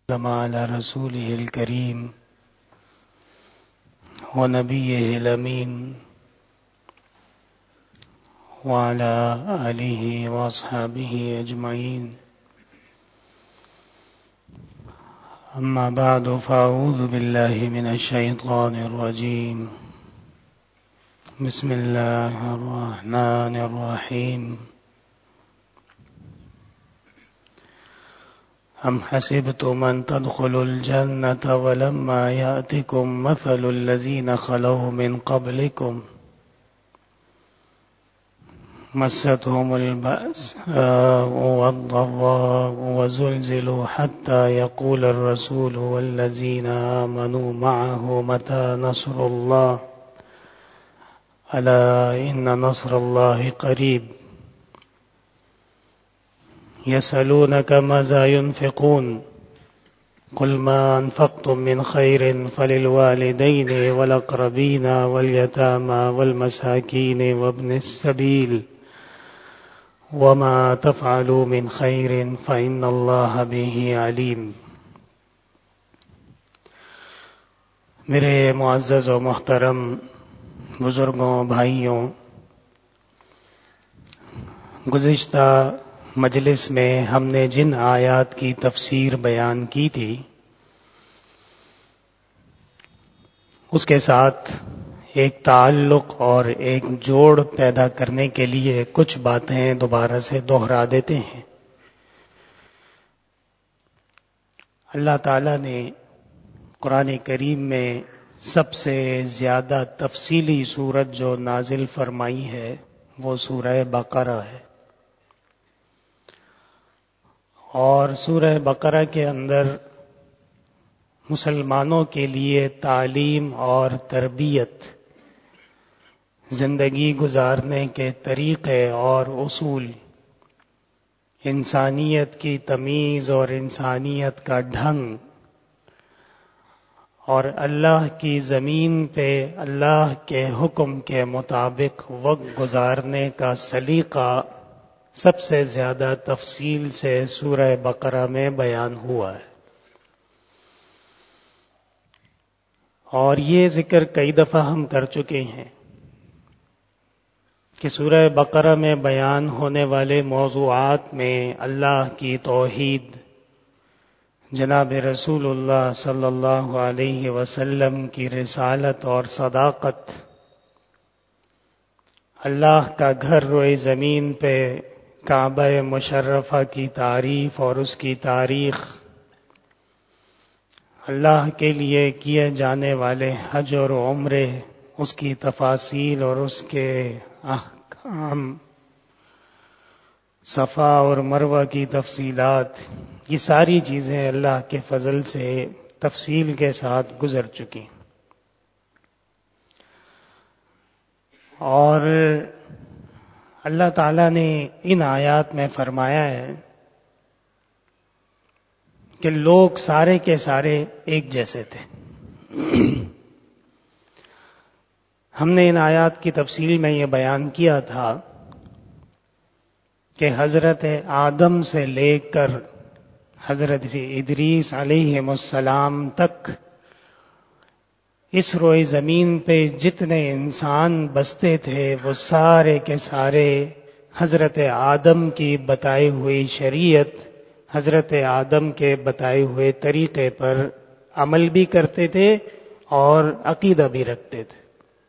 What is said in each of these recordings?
على رسوله الكريم ونبيه الأمين وعلى آله وأصحابه أجمعين. أما بعد فأعوذ بالله من الشيطان الرجيم. بسم الله الرحمن الرحيم. أم حسبتم أن تدخلوا الجنة ولما يأتكم مثل الذين خلوا من قبلكم مستهم البأساء والضراء وزلزلوا حتى يقول الرسول والذين آمنوا معه متى نصر الله ألا إن نصر الله قريب. يسألونك ماذا ينفقون قل ما أنفقتم من خير فللوالدين والأقربين واليتامى والمساكين وابن السبيل وما تفعلوا من خير فإن الله به عليم. میرے معزز و محترم بزرگوں، بھائیوں، گزشتہ مجلس میں ہم نے جن آیات کی تفسیر بیان کی تھی اس کے ساتھ ایک تعلق اور ایک جوڑ پیدا کرنے کے لیے کچھ باتیں دوبارہ سے دہرا دیتے ہیں. اللہ تعالیٰ نے قرآن کریم میں سب سے زیادہ تفصیلی سورت جو نازل فرمائی ہے وہ سورہ بقرہ ہے، اور سورہ بقرہ کے اندر مسلمانوں کے لیے تعلیم اور تربیت، زندگی گزارنے کے طریقے اور اصول، انسانیت کی تمیز اور انسانیت کا ڈھنگ، اور اللہ کی زمین پہ اللہ کے حکم کے مطابق وقت گزارنے کا سلیقہ سب سے زیادہ تفصیل سے سورہ بقرہ میں بیان ہوا ہے. اور یہ ذکر کئی دفعہ ہم کر چکے ہیں کہ سورہ بقرہ میں بیان ہونے والے موضوعات میں اللہ کی توحید، جناب رسول اللہ صلی اللہ علیہ وسلم کی رسالت اور صداقت، اللہ کا گھر روئے زمین پہ کعبہ مشرفہ کی تعریف اور اس کی تاریخ، اللہ کے لیے کیے جانے والے حج اور عمرے، اس کی تفاصیل اور اس کے احکام، صفا اور مروہ کی تفصیلات، یہ ساری چیزیں اللہ کے فضل سے تفصیل کے ساتھ گزر چکی. اور اللہ تعالیٰ نے ان آیات میں فرمایا ہے کہ لوگ سارے کے سارے ایک جیسے تھے. ہم نے ان آیات کی تفصیل میں یہ بیان کیا تھا کہ حضرت آدم سے لے کر حضرت ادریس علیہ السلام تک اس روئے زمین پہ جتنے انسان بستے تھے وہ سارے کے سارے حضرت آدم کی بتائی ہوئی شریعت، حضرت آدم کے بتائے ہوئے طریقے پر عمل بھی کرتے تھے اور عقیدہ بھی رکھتے تھے.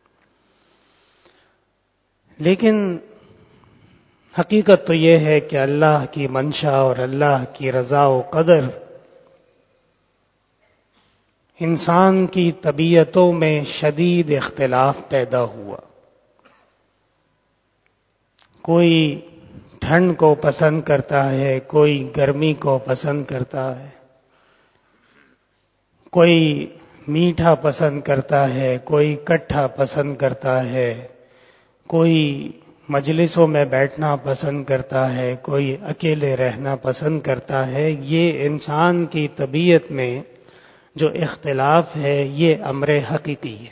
لیکن حقیقت تو یہ ہے کہ اللہ کی منشا اور اللہ کی رضا و قدر انسان کی طبیعتوں میں شدید اختلاف پیدا ہوا. کوئی ٹھنڈ کو پسند کرتا ہے، کوئی گرمی کو پسند کرتا ہے، کوئی میٹھا پسند کرتا ہے، کوئی کٹھا پسند کرتا ہے، کوئی مجلسوں میں بیٹھنا پسند کرتا ہے، کوئی اکیلے رہنا پسند کرتا ہے. یہ انسان کی طبیعت میں جو اختلاف ہے یہ امر حقیقی ہے.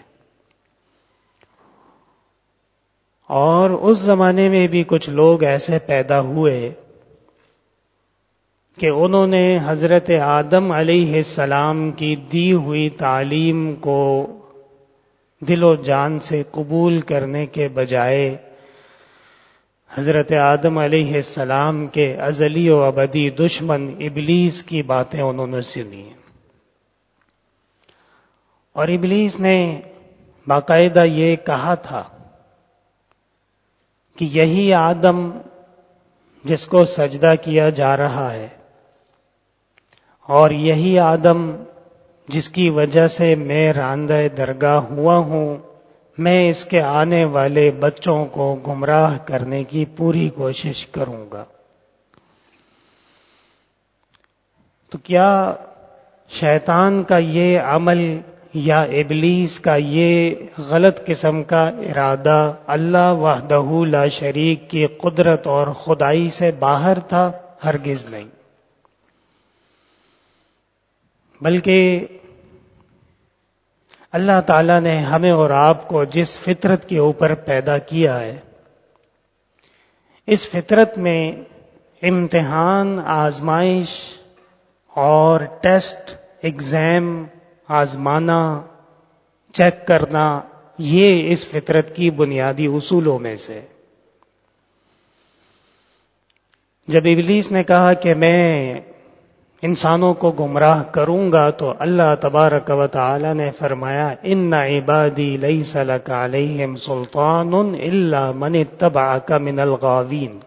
اور اس زمانے میں بھی کچھ لوگ ایسے پیدا ہوئے کہ انہوں نے حضرت آدم علیہ السلام کی دی ہوئی تعلیم کو دل و جان سے قبول کرنے کے بجائے حضرت آدم علیہ السلام کے ازلی و ابدی دشمن ابلیس کی باتیں انہوں نے سنی، اور ابلیس نے باقاعدہ یہ کہا تھا کہ یہی آدم جس کو سجدہ کیا جا رہا ہے، اور یہی آدم جس کی وجہ سے میں راندہ درگاہ ہوا ہوں، میں اس کے آنے والے بچوں کو گمراہ کرنے کی پوری کوشش کروں گا۔ تو کیا شیطان کا یہ عمل یا ابلیس کا یہ غلط قسم کا ارادہ اللہ وحدہ لا شریک کی قدرت اور خدائی سے باہر تھا؟ ہرگز نہیں، بلکہ اللہ تعالیٰ نے ہمیں اور آپ کو جس فطرت کے اوپر پیدا کیا ہے، اس فطرت میں امتحان، آزمائش اور ٹیسٹ، ایگزام، آزمانا، چیک کرنا، یہ اس فطرت کی بنیادی اصولوں میں سے۔ جب ابلیس نے کہا کہ میں انسانوں کو گمراہ کروں گا، تو اللہ تبارک و تعالی نے فرمایا ان عبادی لیس لک علیہم سلطان الا من اتبعک من الغاوین،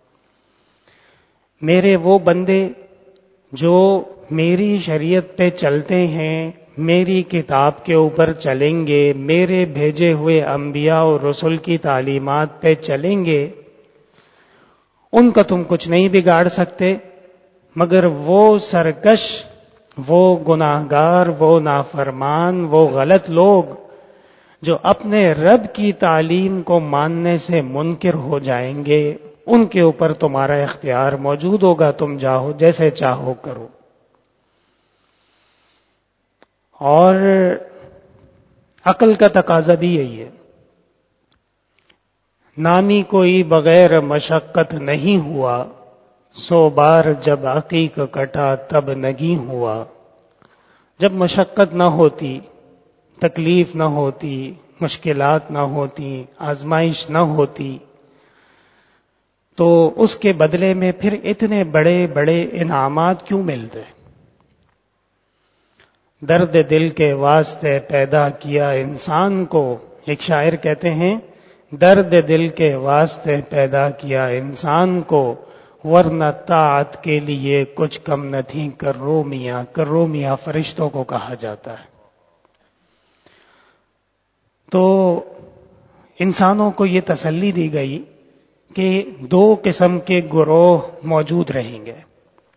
میرے وہ بندے جو میری شریعت پہ چلتے ہیں، میری کتاب کے اوپر چلیں گے، میرے بھیجے ہوئے انبیاء اور رسل کی تعلیمات پہ چلیں گے، ان کا تم کچھ نہیں بگاڑ سکتے، مگر وہ سرکش، وہ گناہگار، وہ نافرمان، وہ غلط لوگ جو اپنے رب کی تعلیم کو ماننے سے منکر ہو جائیں گے، ان کے اوپر تمہارا اختیار موجود ہوگا، تم جاؤ جیسے چاہو کرو۔ اور عقل کا تقاضا بھی یہی ہے، نامی کوئی بغیر مشقت نہیں ہوا، 100 بار جب عقیق کٹا تب نگیں ہوا۔ جب مشقت نہ ہوتی، تکلیف نہ ہوتی، مشکلات نہ ہوتی، آزمائش نہ ہوتی، تو اس کے بدلے میں پھر اتنے بڑے بڑے انعامات کیوں ملتے؟ درد دل کے واسطے پیدا کیا انسان کو، ایک شاعر کہتے ہیں درد دل کے واسطے پیدا کیا انسان کو، ورنہ طاعت کے لیے کچھ کم نہ تھی کرومیاں۔ کرومیاں فرشتوں کو کہا جاتا ہے۔ تو انسانوں کو یہ تسلی دی گئی کہ 2 قسم کے گروہ موجود رہیں گے۔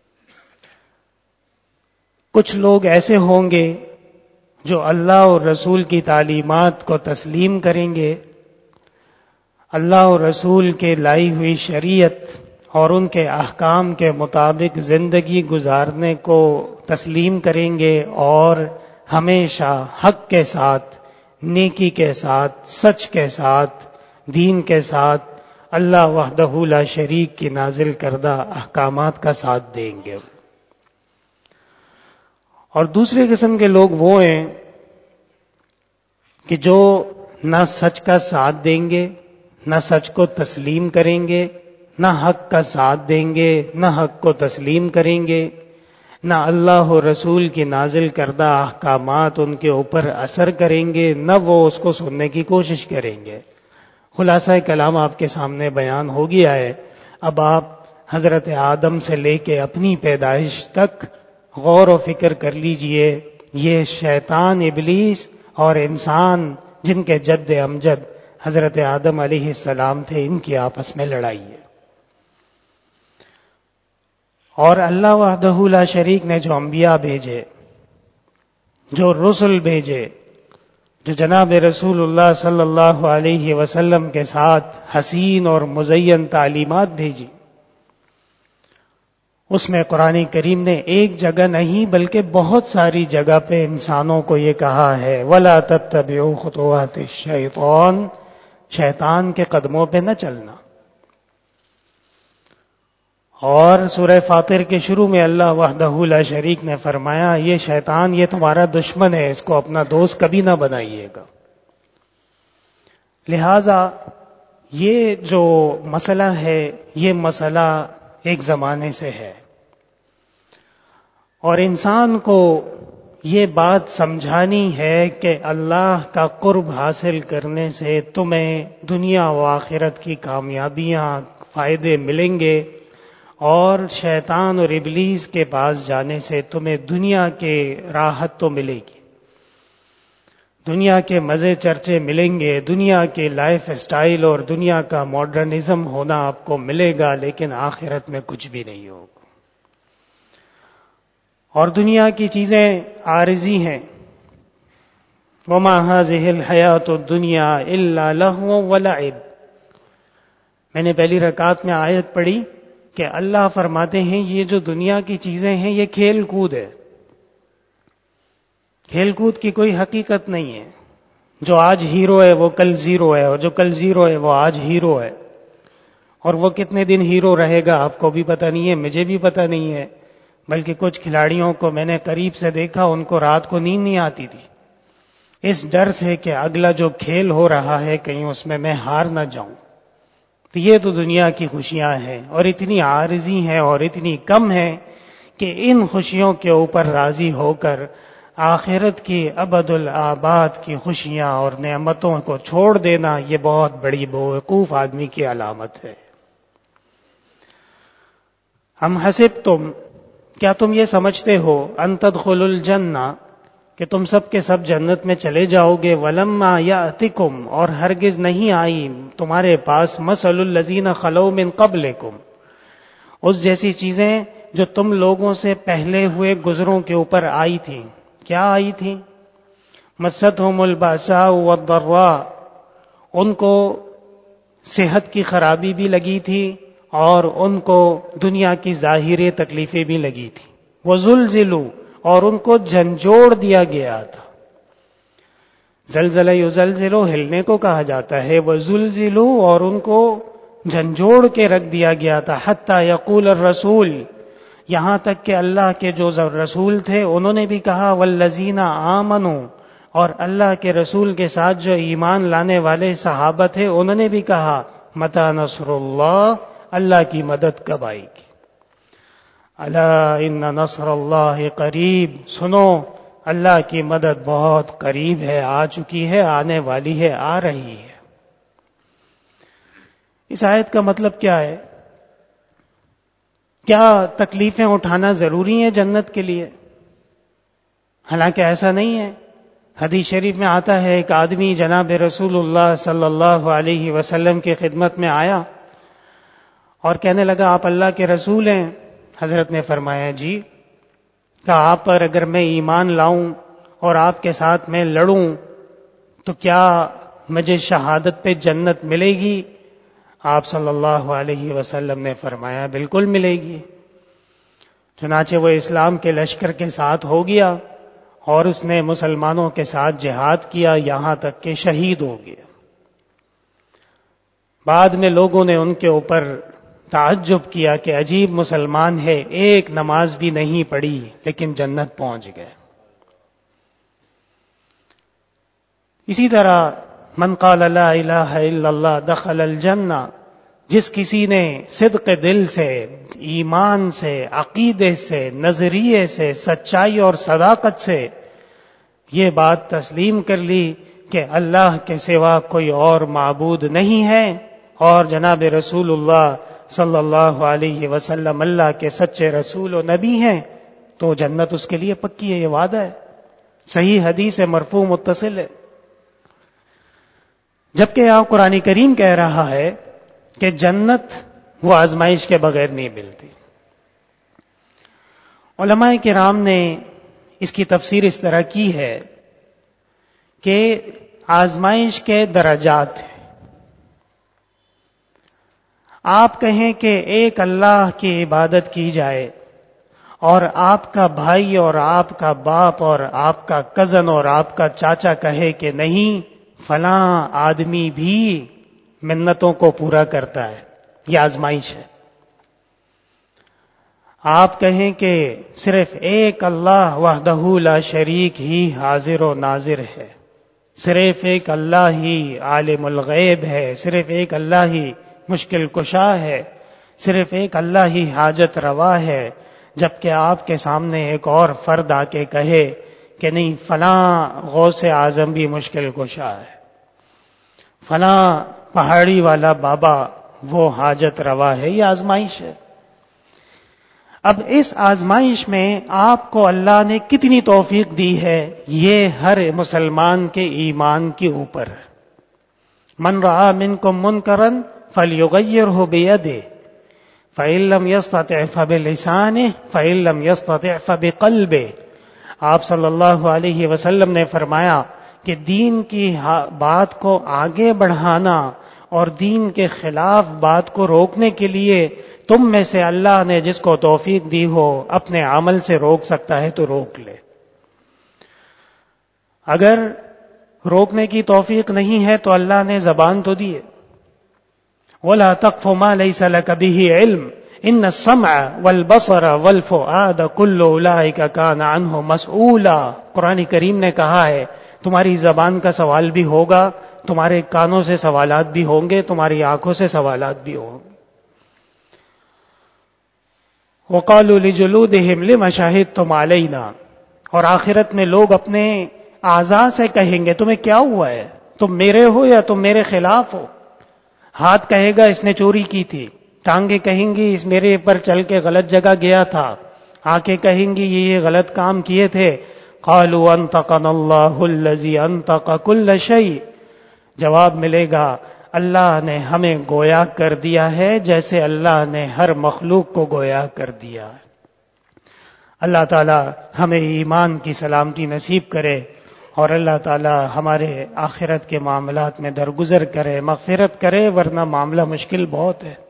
کچھ لوگ ایسے ہوں گے جو اللہ اور رسول کی تعلیمات کو تسلیم کریں گے، اللہ اور رسول کے لائی ہوئی شریعت اور ان کے احکام کے مطابق زندگی گزارنے کو تسلیم کریں گے، اور ہمیشہ حق کے ساتھ، نیکی کے ساتھ، سچ کے ساتھ، دین کے ساتھ اللہ وحدہ لا شریک کی نازل کردہ احکامات کا ساتھ دیں گے۔ اور دوسرے قسم کے لوگ وہ ہیں کہ جو نہ سچ کا ساتھ دیں گے، نہ سچ کو تسلیم کریں گے، نہ حق کا ساتھ دیں گے، نہ حق کو تسلیم کریں گے، نہ اللہ و رسول کی نازل کردہ احکامات ان کے اوپر اثر کریں گے، نہ وہ اس کو سننے کی کوشش کریں گے۔ خلاصہ کلام آپ کے سامنے بیان ہو گیا ہے۔ اب آپ حضرت آدم سے لے کے اپنی پیدائش تک غور و فکر کر لیجئے، یہ شیطان ابلیس اور انسان جن کے جد امجد حضرت آدم علیہ السلام تھے، ان کی آپس میں لڑائی ہے۔ اور اللہ وحدہ لا شریک نے جو انبیاء بھیجے، جو رسل بھیجے، جو جناب رسول اللہ صلی اللہ علیہ وسلم کے ساتھ حسین اور مزین تعلیمات بھیجی، اس میں قرآن کریم نے ایک جگہ نہیں بلکہ بہت ساری جگہ پہ انسانوں کو یہ کہا ہے وَلَا تَتَّبِعُوا خُطُوَاتِ الشَّيْطَانِ، شیطان کے قدموں پہ نہ چلنا۔ اور سورہ فاطر کے شروع میں اللہ وحدہ لا شریک نے فرمایا یہ شیطان یہ تمہارا دشمن ہے، اس کو اپنا دوست کبھی نہ بنائیے گا۔ لہذا یہ جو مسئلہ ہے یہ مسئلہ ایک زمانے سے ہے، اور انسان کو یہ بات سمجھانی ہے کہ اللہ کا قرب حاصل کرنے سے تمہیں دنیا و آخرت کی کامیابیاں فائدے ملیں گے، اور شیطان اور ابلیس کے پاس جانے سے تمہیں دنیا کے راحت تو ملے گی، دنیا کے مزے چرچے ملیں گے، دنیا کے لائف سٹائل اور دنیا کا ماڈرنزم ہونا آپ کو ملے گا، لیکن آخرت میں کچھ بھی نہیں ہوگا۔ اور دنیا کی چیزیں عارضی ہیں، وَمَا هَٰذِهِ الْحَيَاةُ الدُّنْيَا إِلَّا لَهْوٌ وَلَعِبٌ۔ میں نے پہلی رکعت میں آیت پڑھی کہ اللہ فرماتے ہیں یہ جو دنیا کی چیزیں ہیں یہ کھیل کود ہے، کھیل کود کی کوئی حقیقت نہیں ہے۔ جو آج ہیرو ہے وہ کل زیرو ہے، اور جو کل زیرو ہے وہ آج ہیرو ہے، اور وہ کتنے دن ہیرو رہے گا آپ کو بھی پتہ نہیں ہے، مجھے بھی پتہ نہیں ہے، بلکہ کچھ کھلاڑیوں کو میں نے قریب سے دیکھا، ان کو رات کو نیند نہیں آتی تھی، اس ڈر سے کہ اگلا جو کھیل ہو رہا ہے کہیں اس میں ہار نہ جاؤں۔ تو یہ تو دنیا کی خوشیاں ہیں، اور اتنی عارضی ہیں اور اتنی کم ہیں کہ ان خوشیوں کے اوپر راضی ہو کر آخرت کی ابد الآباد کی خوشیاں اور نعمتوں کو چھوڑ دینا یہ بہت بڑی بیوقوف آدمی کی علامت ہے۔ ہم حسبتم، کیا تم یہ سمجھتے ہو، ان تدخلوا الجنہ، کہ تم سب کے سب جنت میں چلے جاؤ گے، ولما یاتکم، اور ہرگز نہیں آئی تمہارے پاس، مثل الذین خلو من قبلکم، اس جیسی چیزیں جو تم لوگوں سے پہلے ہوئے گزروں کے اوپر آئی تھیں۔ کیا آئی تھیں؟ مستہم الباساء والضراء، ان کو صحت کی خرابی بھی لگی تھی اور ان کو دنیا کی ظاہری تکلیفیں بھی لگی تھی، وزلزلوا، اور ان کو جھنجھوڑ دیا گیا تھا۔ زلزلہ یزلزلو ہلنے کو کہا جاتا ہے، وزلزلوا، اور ان کو جھنجھوڑ کے رکھ دیا گیا تھا، حتی یقول الرسول، یہاں تک کہ اللہ کے جو رسول تھے انہوں نے بھی کہا، والذین آمنوا، اور اللہ کے رسول کے ساتھ جو ایمان لانے والے صحابہ تھے انہوں نے بھی کہا، متی نصر اللہ، اللہ کی مدد کب آئے گی؟ الا ان نصر اللہ قریب، سنو اللہ کی مدد بہت قریب ہے، آ چکی ہے، آنے والی ہے، آ رہی ہے۔ اس آیت کا مطلب کیا ہے؟ کیا تکلیفیں اٹھانا ضروری ہیں جنت کے لیے؟ حالانکہ ایسا نہیں ہے۔ حدیث شریف میں آتا ہے ایک آدمی جناب رسول اللہ صلی اللہ علیہ وسلم کی خدمت میں آیا اور کہنے لگا آپ اللہ کے رسول ہیں؟ حضرت نے فرمایا جی۔ کہا آپ پر اگر میں ایمان لاؤں اور آپ کے ساتھ میں لڑوں تو کیا مجھے شہادت پہ جنت ملے گی؟ آپ صلی اللہ علیہ وسلم نے فرمایا بالکل ملے گی۔ چنانچہ وہ اسلام کے لشکر کے ساتھ ہو گیا اور اس نے مسلمانوں کے ساتھ جہاد کیا، یہاں تک کہ شہید ہو گیا۔ بعد میں لوگوں نے ان کے اوپر تعجب کیا کہ عجیب مسلمان ہے، ایک نماز بھی نہیں پڑھی لیکن جنت پہنچ گئے۔ اسی طرح من قال لا الہ الا اللہ دخل الجنہ، جس کسی نے صدق دل سے، ایمان سے، عقیدے سے، نظریے سے، سچائی اور صداقت سے یہ بات تسلیم کر لی کہ اللہ کے سوا کوئی اور معبود نہیں ہے اور جناب رسول اللہ صلی اللہ علیہ وسلم اللہ کے سچے رسول و نبی ہیں، تو جنت اس کے لیے پکی ہے، یہ وعدہ ہے، صحیح حدیث ہے، مرفوع متصل ہے۔ جبکہ یہاں قرآن کریم کہہ رہا ہے کہ جنت وہ آزمائش کے بغیر نہیں ملتی۔ علماء کرام نے اس کی تفسیر اس طرح کی ہے کہ آزمائش کے درجات ہیں۔ آپ کہیں کہ ایک اللہ کی عبادت کی جائے اور آپ کا بھائی اور آپ کا باپ اور آپ کا کزن اور آپ کا چاچا کہے کہ نہیں فلاں آدمی بھی منتوں کو پورا کرتا ہے، یہ آزمائش ہے۔ آپ کہیں کہ صرف ایک اللہ وحدہ لا شریک ہی حاضر و ناظر ہے، صرف ایک اللہ ہی عالم الغیب ہے، صرف ایک اللہ ہی مشکل کشا ہے، صرف ایک اللہ ہی حاجت روا ہے، جبکہ آپ کے سامنے ایک اور فرد آ کے کہے کہ نہیں فلاں غوث اعظم بھی مشکل کشا ہے، فلاں پہاڑی والا بابا وہ حاجت روا ہے، یہ آزمائش ہے۔ اب اس آزمائش میں آپ کو اللہ نے کتنی توفیق دی ہے، یہ ہر مسلمان کے ایمان کے اوپر ہے۔ من رأى منکم منکرا فلیغیرہ بیدہ فإن لم يستطع فبلسانہ فإن لم يستطع فبقلبہ۔ آپ صلی اللہ علیہ وسلم نے فرمایا کہ دین کی بات کو آگے بڑھانا اور دین کے خلاف بات کو روکنے کے لیے تم میں سے اللہ نے جس کو توفیق دی ہو اپنے عمل سے روک سکتا ہے تو روک لے۔ اگر روکنے کی توفیق نہیں ہے تو اللہ نے زبان تو دی ہے، وَلَا تَقْفُ مَا لَيْسَ لَكَ بِهِ عِلْمٌ إِنَّ السَّمْعَ وَالْبَصَرَ وَالْفُؤَادَ كُلُّ أُولَٰئِكَ كَانَ عَنْهُ مَسْئُولًا۔ قرآن کریم نے کہا ہے تمہاری زبان کا سوال بھی ہوگا، تمہارے کانوں سے سوالات بھی ہوں گے، تمہاری آنکھوں سے سوالات بھی ہوں گے۔ وَقَالُوا لِجُلُودِهِمْ لِمَ شَهِدتُّمْ عَلَيْنَا، اور آخرت میں لوگ اپنے اعضاء سے کہیں گے تمہیں کیا ہوا ہے، تم میرے ہو یا تم میرے خلاف ہو؟ ہاتھ کہے گا اس نے چوری کی تھی، ٹانگیں کہیں گی اس میرے پر چل کے غلط جگہ گیا تھا، آنکھیں کہیں گی یہ غلط کام کیے تھے۔ قالوا انطقنا اللہ الذی انطق کل شیء، جواب ملے گا اللہ نے ہمیں گویا کر دیا ہے جیسے اللہ نے ہر مخلوق کو گویا کر دیا۔ اللہ تعالی ہمیں ایمان کی سلامتی نصیب کرے اور اللہ تعالی ہمارے آخرت کے معاملات میں درگزر کرے، مغفرت کرے، ورنہ معاملہ مشکل بہت ہے۔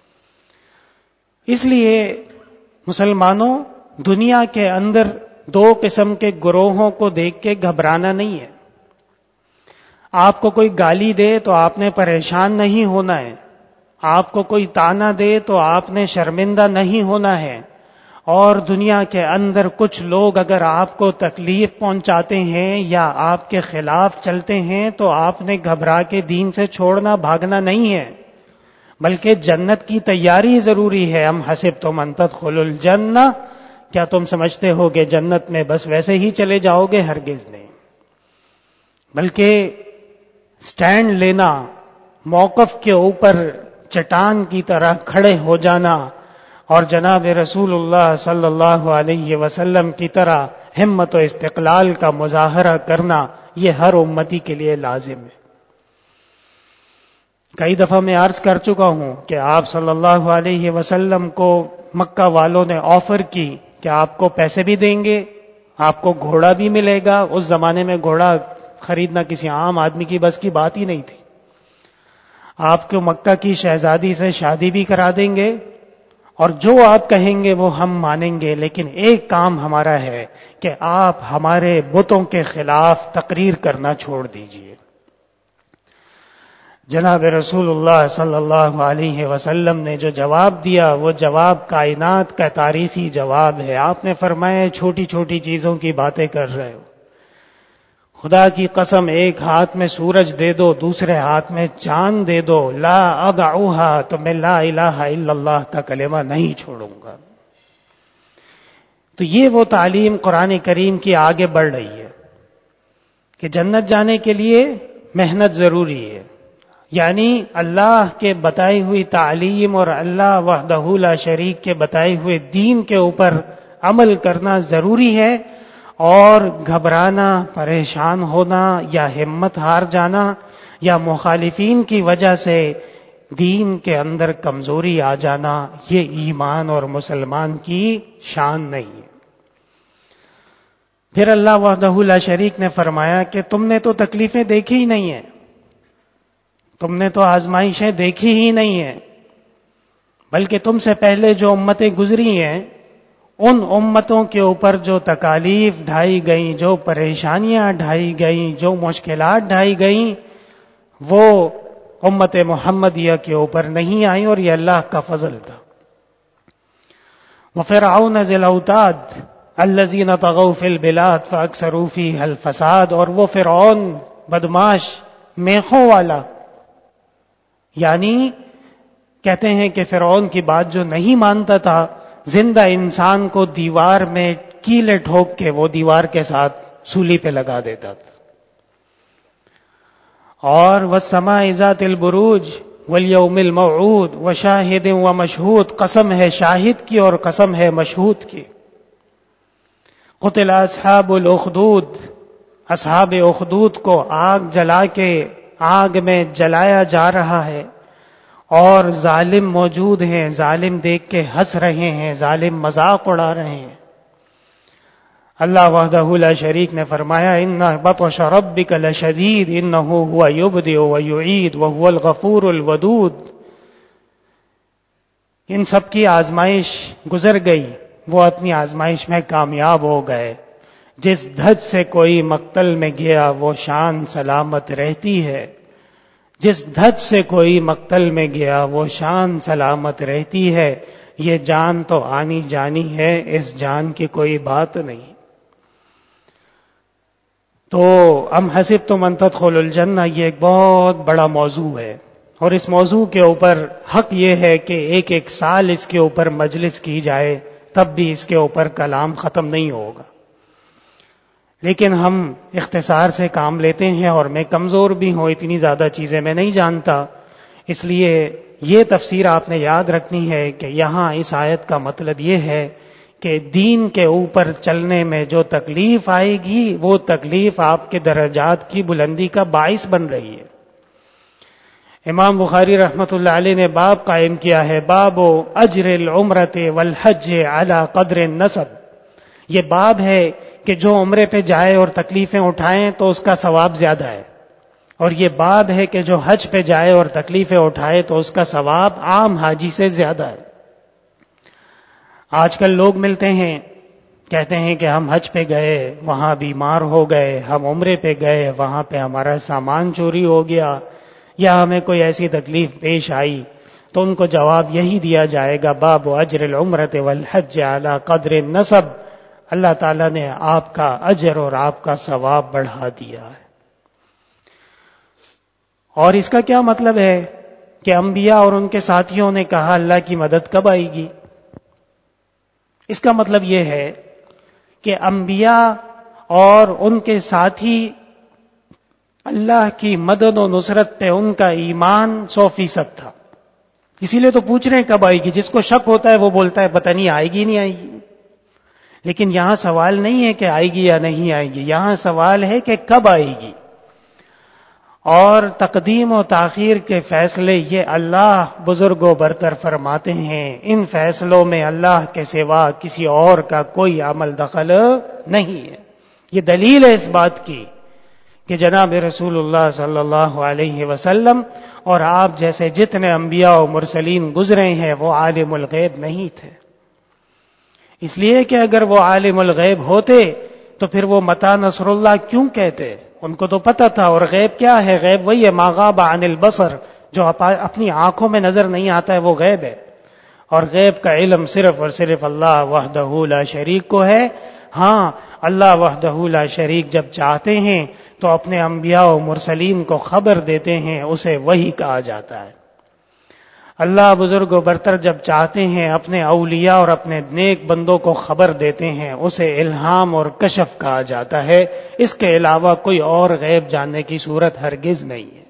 اس لیے مسلمانوں دنیا کے اندر دو قسم کے گروہوں کو دیکھ کے گھبرانا نہیں ہے۔ آپ کو کوئی گالی دے تو آپ نے پریشان نہیں ہونا ہے، آپ کو کوئی تانا دے تو آپ نے شرمندہ نہیں ہونا ہے، اور دنیا کے اندر کچھ لوگ اگر آپ کو تکلیف پہنچاتے ہیں یا آپ کے خلاف چلتے ہیں تو آپ نے گھبرا کے دین سے چھوڑنا بھاگنا نہیں ہے، بلکہ جنت کی تیاری ضروری ہے۔ ام حسبتم ان تدخلوا الجنہ، کیا تم سمجھتے ہو کہ جنت میں بس ویسے ہی چلے جاؤ گے؟ ہرگز نہیں، بلکہ سٹینڈ لینا، موقف کے اوپر چٹان کی طرح کھڑے ہو جانا اور جناب رسول اللہ صلی اللہ علیہ وسلم کی طرح ہمت و استقلال کا مظاہرہ کرنا، یہ ہر امتی کے لیے لازم ہے۔ کئی دفعہ میں عرض کر چکا ہوں کہ آپ صلی اللہ علیہ وسلم کو مکہ والوں نے آفر کی کہ آپ کو پیسے بھی دیں گے، آپ کو گھوڑا بھی ملے گا۔ اس زمانے میں گھوڑا خریدنا کسی عام آدمی کی بس کی بات ہی نہیں تھی۔ آپ کو مکہ کی شہزادی سے شادی بھی کرا دیں گے، اور جو آپ کہیں گے وہ ہم مانیں گے، لیکن ایک کام ہمارا ہے کہ آپ ہمارے بتوں کے خلاف تقریر کرنا چھوڑ دیجئے۔ جناب رسول اللہ صلی اللہ علیہ وسلم نے جو جواب دیا وہ جواب کائنات کا تاریخی جواب ہے۔ آپ نے فرمایا چھوٹی چھوٹی چیزوں کی باتیں کر رہے ہو، خدا کی قسم ایک ہاتھ میں سورج دے دو، دوسرے ہاتھ میں چاند دے دو، لا ادعوہا، تو میں لا الہ الا اللہ کا کلمہ نہیں چھوڑوں گا۔ تو یہ وہ تعلیم قرآن کریم کی آگے بڑھ رہی ہے کہ جنت جانے کے لیے محنت ضروری ہے، یعنی اللہ کے بتائی ہوئی تعلیم اور اللہ وحدہ لا شریک کے بتائے ہوئے دین کے اوپر عمل کرنا ضروری ہے، اور گھبرانا، پریشان ہونا یا ہمت ہار جانا یا مخالفین کی وجہ سے دین کے اندر کمزوری آ جانا، یہ ایمان اور مسلمان کی شان نہیں ہے۔ پھر اللہ وحدہ لا شریک نے فرمایا کہ تم نے تو تکلیفیں دیکھی ہی نہیں ہیں، تم نے تو آزمائشیں دیکھی ہی نہیں ہیں، بلکہ تم سے پہلے جو امتیں گزری ہیں ان امتوں کے اوپر جو تکالیف ڈھائی گئیں، جو پریشانیاں ڈھائی گئیں، جو مشکلات ڈھائی گئیں، وہ امت محمدیہ کے اوپر نہیں آئیں، اور یہ اللہ کا فضل تھا۔ وفرعون ذی الاوتاد الذین طغوا فی البلاد فاکثروا فیہا الفساد، اور وہ فرعون بدماش میخوں والا، یعنی کہتے ہیں کہ فرعون کی بات جو نہیں مانتا تھا، زندہ انسان کو دیوار میں کیلے ٹھوک کے وہ دیوار کے ساتھ سولی پہ لگا دیتا تھا. اور والسماء ذات البروج والیوم الموعود وشاہد ومشہود، قسم ہے شاہد کی اور قسم ہے مشہود کی. قتل اصحاب الاخدود، اصحاب اخدود کو آگ جلا کے آگ میں جلایا جا رہا ہے، اور ظالم موجود ہیں، ظالم دیکھ کے ہنس رہے ہیں، ظالم مذاق اڑا رہے ہیں. اللہ وحدہ لا شریک نے فرمایا ان بطش ربک لشدید انہ هو یبدئ ویعید وهو الغفور الودود. ان سب کی آزمائش گزر گئی، وہ اپنی آزمائش میں کامیاب ہو گئے. جس دھج سے کوئی مقتل میں گیا وہ شان سلامت رہتی ہے، جس دھج سے کوئی مقتل میں گیا وہ شان سلامت رہتی ہے. یہ جان تو آنی جانی ہے، اس جان کی کوئی بات نہیں. تو ام حسبتم ان تدخلوا الجنہ، یہ ایک بہت بڑا موضوع ہے، اور اس موضوع کے اوپر حق یہ ہے کہ ایک ایک سال اس کے اوپر مجلس کی جائے، تب بھی اس کے اوپر کلام ختم نہیں ہوگا. لیکن ہم اختصار سے کام لیتے ہیں، اور میں کمزور بھی ہوں، اتنی زیادہ چیزیں میں نہیں جانتا، اس لیے یہ تفسیر آپ نے یاد رکھنی ہے کہ یہاں اس آیت کا مطلب یہ ہے کہ دین کے اوپر چلنے میں جو تکلیف آئے گی وہ تکلیف آپ کے درجات کی بلندی کا باعث بن رہی ہے. امام بخاری رحمۃ اللہ علیہ نے باب قائم کیا ہے، باب اجر العمرۃ والحج علی قدر النسب. یہ باب ہے کہ جو عمرے پہ جائے اور تکلیفیں اٹھائیں تو اس کا ثواب زیادہ ہے، اور یہ باب ہے کہ جو حج پہ جائے اور تکلیفیں اٹھائے تو اس کا ثواب عام حاجی سے زیادہ ہے. آج کل لوگ ملتے ہیں، کہتے ہیں کہ ہم حج پہ گئے وہاں بیمار ہو گئے، ہم عمرے پہ گئے وہاں پہ ہمارا سامان چوری ہو گیا، یا ہمیں کوئی ایسی تکلیف پیش آئی، تو ان کو جواب یہی دیا جائے گا، باب اجر العمرۃ والحج علی قدر النسب. اللہ تعالیٰ نے آپ کا اجر اور آپ کا ثواب بڑھا دیا ہے. اور اس کا کیا مطلب ہے کہ انبیاء اور ان کے ساتھیوں نے کہا اللہ کی مدد کب آئے گی؟ اس کا مطلب یہ ہے کہ انبیاء اور ان کے ساتھی اللہ کی مدد و نصرت پہ ان کا ایمان 100% تھا، اسی لیے تو پوچھ رہے ہیں کب آئے گی. جس کو شک ہوتا ہے وہ بولتا ہے پتہ نہیں آئے گی نہیں آئے گی. لیکن یہاں سوال نہیں ہے کہ آئے گی یا نہیں آئے گی، یہاں سوال ہے کہ کب آئے گی. اور تقدیم و تاخیر کے فیصلے یہ اللہ بزرگ و برتر فرماتے ہیں. ان فیصلوں میں اللہ کے سوا کسی اور کا کوئی عمل دخل نہیں ہے. یہ دلیل ہے اس بات کی کہ جناب رسول اللہ صلی اللہ علیہ وسلم اور آپ جیسے جتنے انبیاء و مرسلین گزرے ہیں وہ عالم الغیب نہیں تھے. اس لیے کہ اگر وہ عالم الغیب ہوتے تو پھر وہ متی نصر اللہ کیوں کہتے؟ ان کو تو پتہ تھا. اور غیب کیا ہے؟ غیب وہی ہے ما غاب عن البصر، جو اپنی آنکھوں میں نظر نہیں آتا ہے وہ غیب ہے. اور غیب کا علم صرف اور صرف اللہ وحدہ لا شریک کو ہے. ہاں، اللہ وحدہ لا شریک جب چاہتے ہیں تو اپنے انبیاء و مرسلین کو خبر دیتے ہیں، اسے وحی کہا جاتا ہے. اللہ بزرگ و برتر جب چاہتے ہیں اپنے اولیاء اور اپنے نیک بندوں کو خبر دیتے ہیں، اسے الہام اور کشف کہا جاتا ہے. اس کے علاوہ کوئی اور غیب جاننے کی صورت ہرگز نہیں ہے.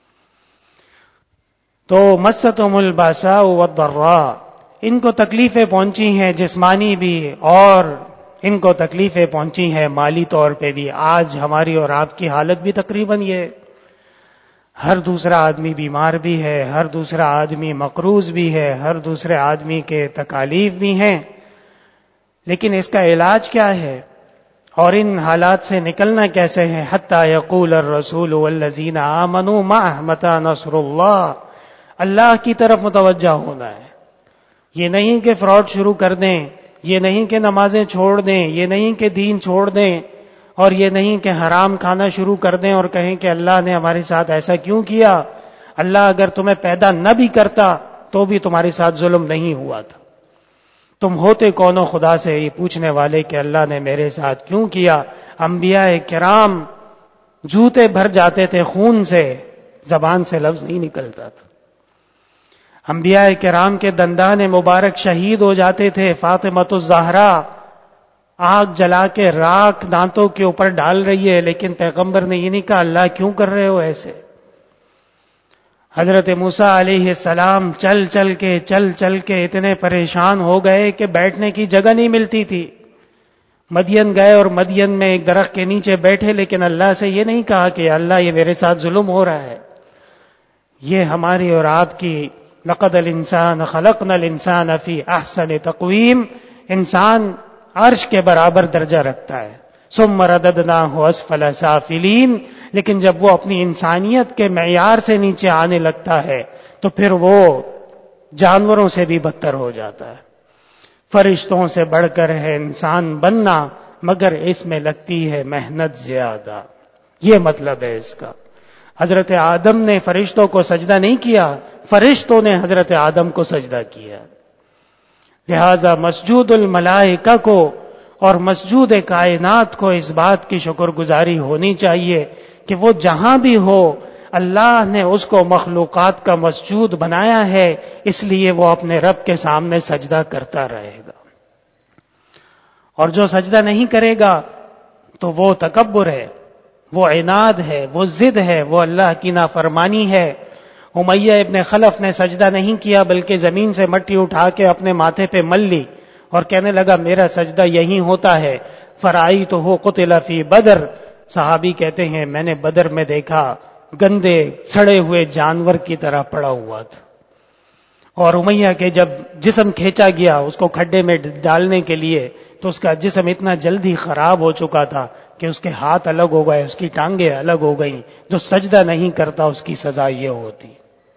تو مستہم الباساء والضراء، ان کو تکلیفیں پہنچی ہیں جسمانی بھی، اور ان کو تکلیفیں پہنچی ہیں مالی طور پہ بھی. آج ہماری اور آپ کی حالت بھی تقریباً یہ ہے. ہر دوسرا آدمی بیمار بھی ہے، ہر دوسرا آدمی مقروض بھی ہے، ہر دوسرے آدمی کے تکالیف بھی ہیں. لیکن اس کا علاج کیا ہے اور ان حالات سے نکلنا کیسے ہے؟ حتی یقول الرسول والذین آمنوا معہ متی نصر اللہ. اللہ کی طرف متوجہ ہونا ہے. یہ نہیں کہ فراڈ شروع کر دیں، یہ نہیں کہ نمازیں چھوڑ دیں، یہ نہیں کہ دین چھوڑ دیں، اور یہ نہیں کہ حرام کھانا شروع کر دیں اور کہیں کہ اللہ نے ہمارے ساتھ ایسا کیوں کیا؟ اللہ اگر تمہیں پیدا نہ بھی کرتا تو بھی تمہارے ساتھ ظلم نہیں ہوا تھا. تم ہوتے کون ہو خدا سے یہ پوچھنے والے کہ اللہ نے میرے ساتھ کیوں کیا؟ انبیاء کرام جوتے بھر جاتے تھے خون سے، زبان سے لفظ نہیں نکلتا تھا. انبیاء کرام کے دندان مبارک شہید ہو جاتے تھے. فاطمۃ الزہرا آگ جلا کے راکھ دانتوں کے اوپر ڈال رہی ہے، لیکن پیغمبر نے یہ نہیں کہا اللہ کیوں کر رہے ہو ایسے. حضرت موسیٰ علیہ السلام چل چل کے اتنے پریشان ہو گئے کہ بیٹھنے کی جگہ نہیں ملتی تھی. مدین گئے اور مدین میں ایک درخت کے نیچے بیٹھے، لیکن اللہ سے یہ نہیں کہا کہ اللہ یہ میرے ساتھ ظلم ہو رہا ہے. یہ ہماری اور آپ کی لقد الانسان خلقنا الانسان فی احسن تقویم، انسان عرش کے برابر درجہ رکھتا ہے. ثم رددناہ اسفل سافلین، لیکن جب وہ اپنی انسانیت کے معیار سے نیچے آنے لگتا ہے تو پھر وہ جانوروں سے بھی بدتر ہو جاتا ہے. فرشتوں سے بڑھ کر ہے انسان بننا، مگر اس میں لگتی ہے محنت زیادہ. یہ مطلب ہے اس کا. حضرت آدم نے فرشتوں کو سجدہ نہیں کیا، فرشتوں نے حضرت آدم کو سجدہ کیا. لہذا مسجود الملائکہ کو اور مسجود کائنات کو اس بات کی شکر گزاری ہونی چاہیے کہ وہ جہاں بھی ہو اللہ نے اس کو مخلوقات کا مسجود بنایا ہے، اس لیے وہ اپنے رب کے سامنے سجدہ کرتا رہے گا. اور جو سجدہ نہیں کرے گا تو وہ تکبر ہے، وہ عناد ہے، وہ ضد ہے، وہ اللہ کی نافرمانی ہے. امیہ ابن خلف نے سجدہ نہیں کیا بلکہ زمین سے مٹی اٹھا کے اپنے ماتھے پہ مل لی اور کہنے لگا میرا سجدہ یہی ہوتا ہے. فرأیتہ قتل فی بدر، صحابی کہتے ہیں میں نے بدر میں دیکھا گندے سڑے ہوئے جانور کی طرح پڑا ہوا تھا. اور امیہ کے جب جسم کھینچا گیا اس کو کھڈے میں ڈالنے کے لیے تو اس کا جسم اتنا جلدی خراب ہو چکا تھا کہ اس کے ہاتھ الگ ہو گئے، اس کی ٹانگیں الگ ہو گئیں. جو سجدہ نہیں کرتا اس کی سزا یہ ہوتی.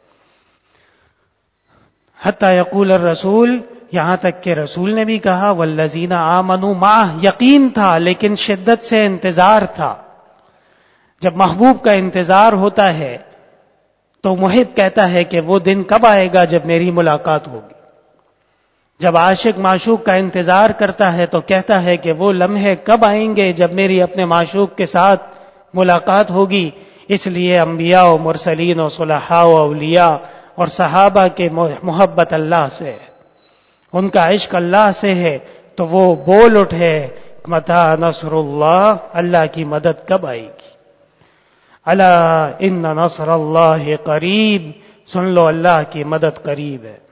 حتی یقول الرسول، یہاں تک کہ رسول نے بھی کہا والذین آمنوا معہ، یقین تھا لیکن شدت سے انتظار تھا. جب محبوب کا انتظار ہوتا ہے تو محب کہتا ہے کہ وہ دن کب آئے گا جب میری ملاقات ہوگی. جب عاشق معشوق کا انتظار کرتا ہے تو کہتا ہے کہ وہ لمحے کب آئیں گے جب میری اپنے معشوق کے ساتھ ملاقات ہوگی. اس لیے انبیاء و مرسلین و صلحاء و اولیاء اور صحابہ کے محبت اللہ سے، ان کا عشق اللہ سے ہے، تو وہ بول اٹھے متی نصر اللہ، اللہ کی مدد کب آئے گی. الا ان نصر اللہ قریب، سن لو اللہ کی مدد قریب ہے.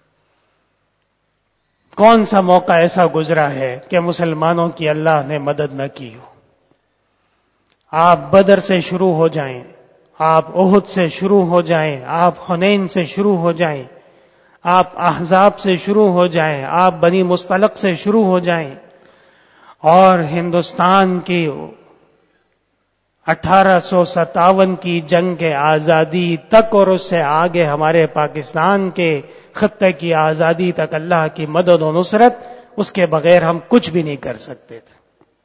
کون سا موقع ایسا گزرا ہے کہ مسلمانوں کی اللہ نے مدد نہ کی ہو؟ آپ بدر سے شروع ہو جائیں، آپ احد سے شروع ہو جائیں، آپ حنین سے شروع ہو جائیں، آپ احزاب سے شروع ہو جائیں، آپ بنی مصطلق سے شروع ہو جائیں، اور ہندوستان کی 1857 کی جنگ کے آزادی تک اور اس سے آگے ہمارے پاکستان کے خطے کی آزادی تک اللہ کی مدد و نصرت، اس کے بغیر ہم کچھ بھی نہیں کر سکتے تھے.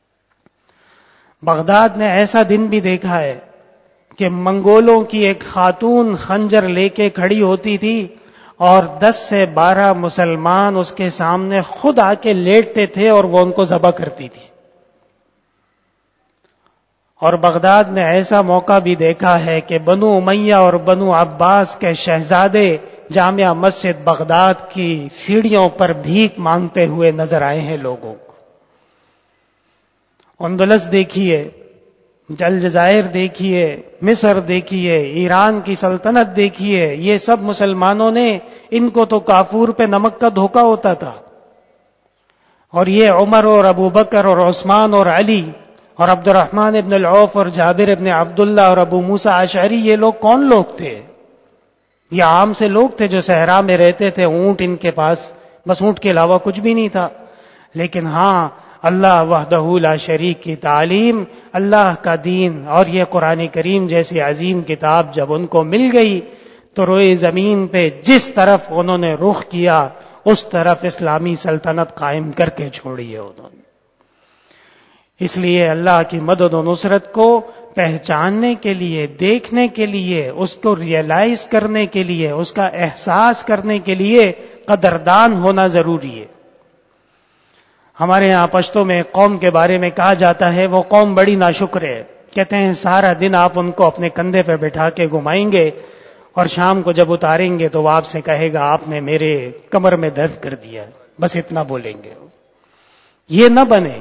بغداد نے ایسا دن بھی دیکھا ہے کہ منگولوں کی ایک خاتون خنجر لے کے کھڑی ہوتی تھی اور 10 سے 12 مسلمان اس کے سامنے خود آ کے لیٹتے تھے اور وہ ان کو ذبح کرتی تھی. اور بغداد نے ایسا موقع بھی دیکھا ہے کہ بنو امیہ اور بنو عباس کے شہزادے جامع مسجد بغداد کی سیڑھیوں پر بھیک مانگتے ہوئے نظر آئے ہیں لوگوں کو. اندلس دیکھیے، الجزائر دیکھیے، مصر دیکھیے، ایران کی سلطنت دیکھیے، یہ سب مسلمانوں نے، ان کو تو کافور پہ نمک کا دھوکہ ہوتا تھا. اور یہ عمر اور ابو بکر اور عثمان اور علی اور عبد الرحمن ابن العوف اور جابر ابن عبداللہ اور ابو موسیٰ اشعری، یہ لوگ کون لوگ تھے؟ یہ عام سے لوگ تھے جو صحرا میں رہتے تھے، اونٹ ان کے پاس، بس اونٹ کے علاوہ کچھ بھی نہیں تھا. لیکن ہاں، اللہ وحدہ لا شریک کی تعلیم، اللہ کا دین اور یہ قرآن کریم جیسی عظیم کتاب جب ان کو مل گئی تو روئے زمین پہ جس طرف انہوں نے رخ کیا اس طرف اسلامی سلطنت قائم کر کے چھوڑی ہے انہوں نے. اس لیے اللہ کی مدد و نصرت کو پہچاننے کے لیے، دیکھنے کے لیے، اس کو ریئلائز کرنے کے لیے، اس کا احساس کرنے کے لیے قدردان ہونا ضروری ہے. ہمارے یہاں پشتوں میں قوم کے بارے میں کہا جاتا ہے وہ قوم بڑی ناشکر ہے. کہتے ہیں سارا دن آپ ان کو اپنے کندھے پہ بٹھا کے گھمائیں گے اور شام کو جب اتاریں گے تو وہ آپ سے کہے گا آپ نے میرے کمر میں درد کر دیا. بس اتنا بولیں گے. یہ نہ بنے،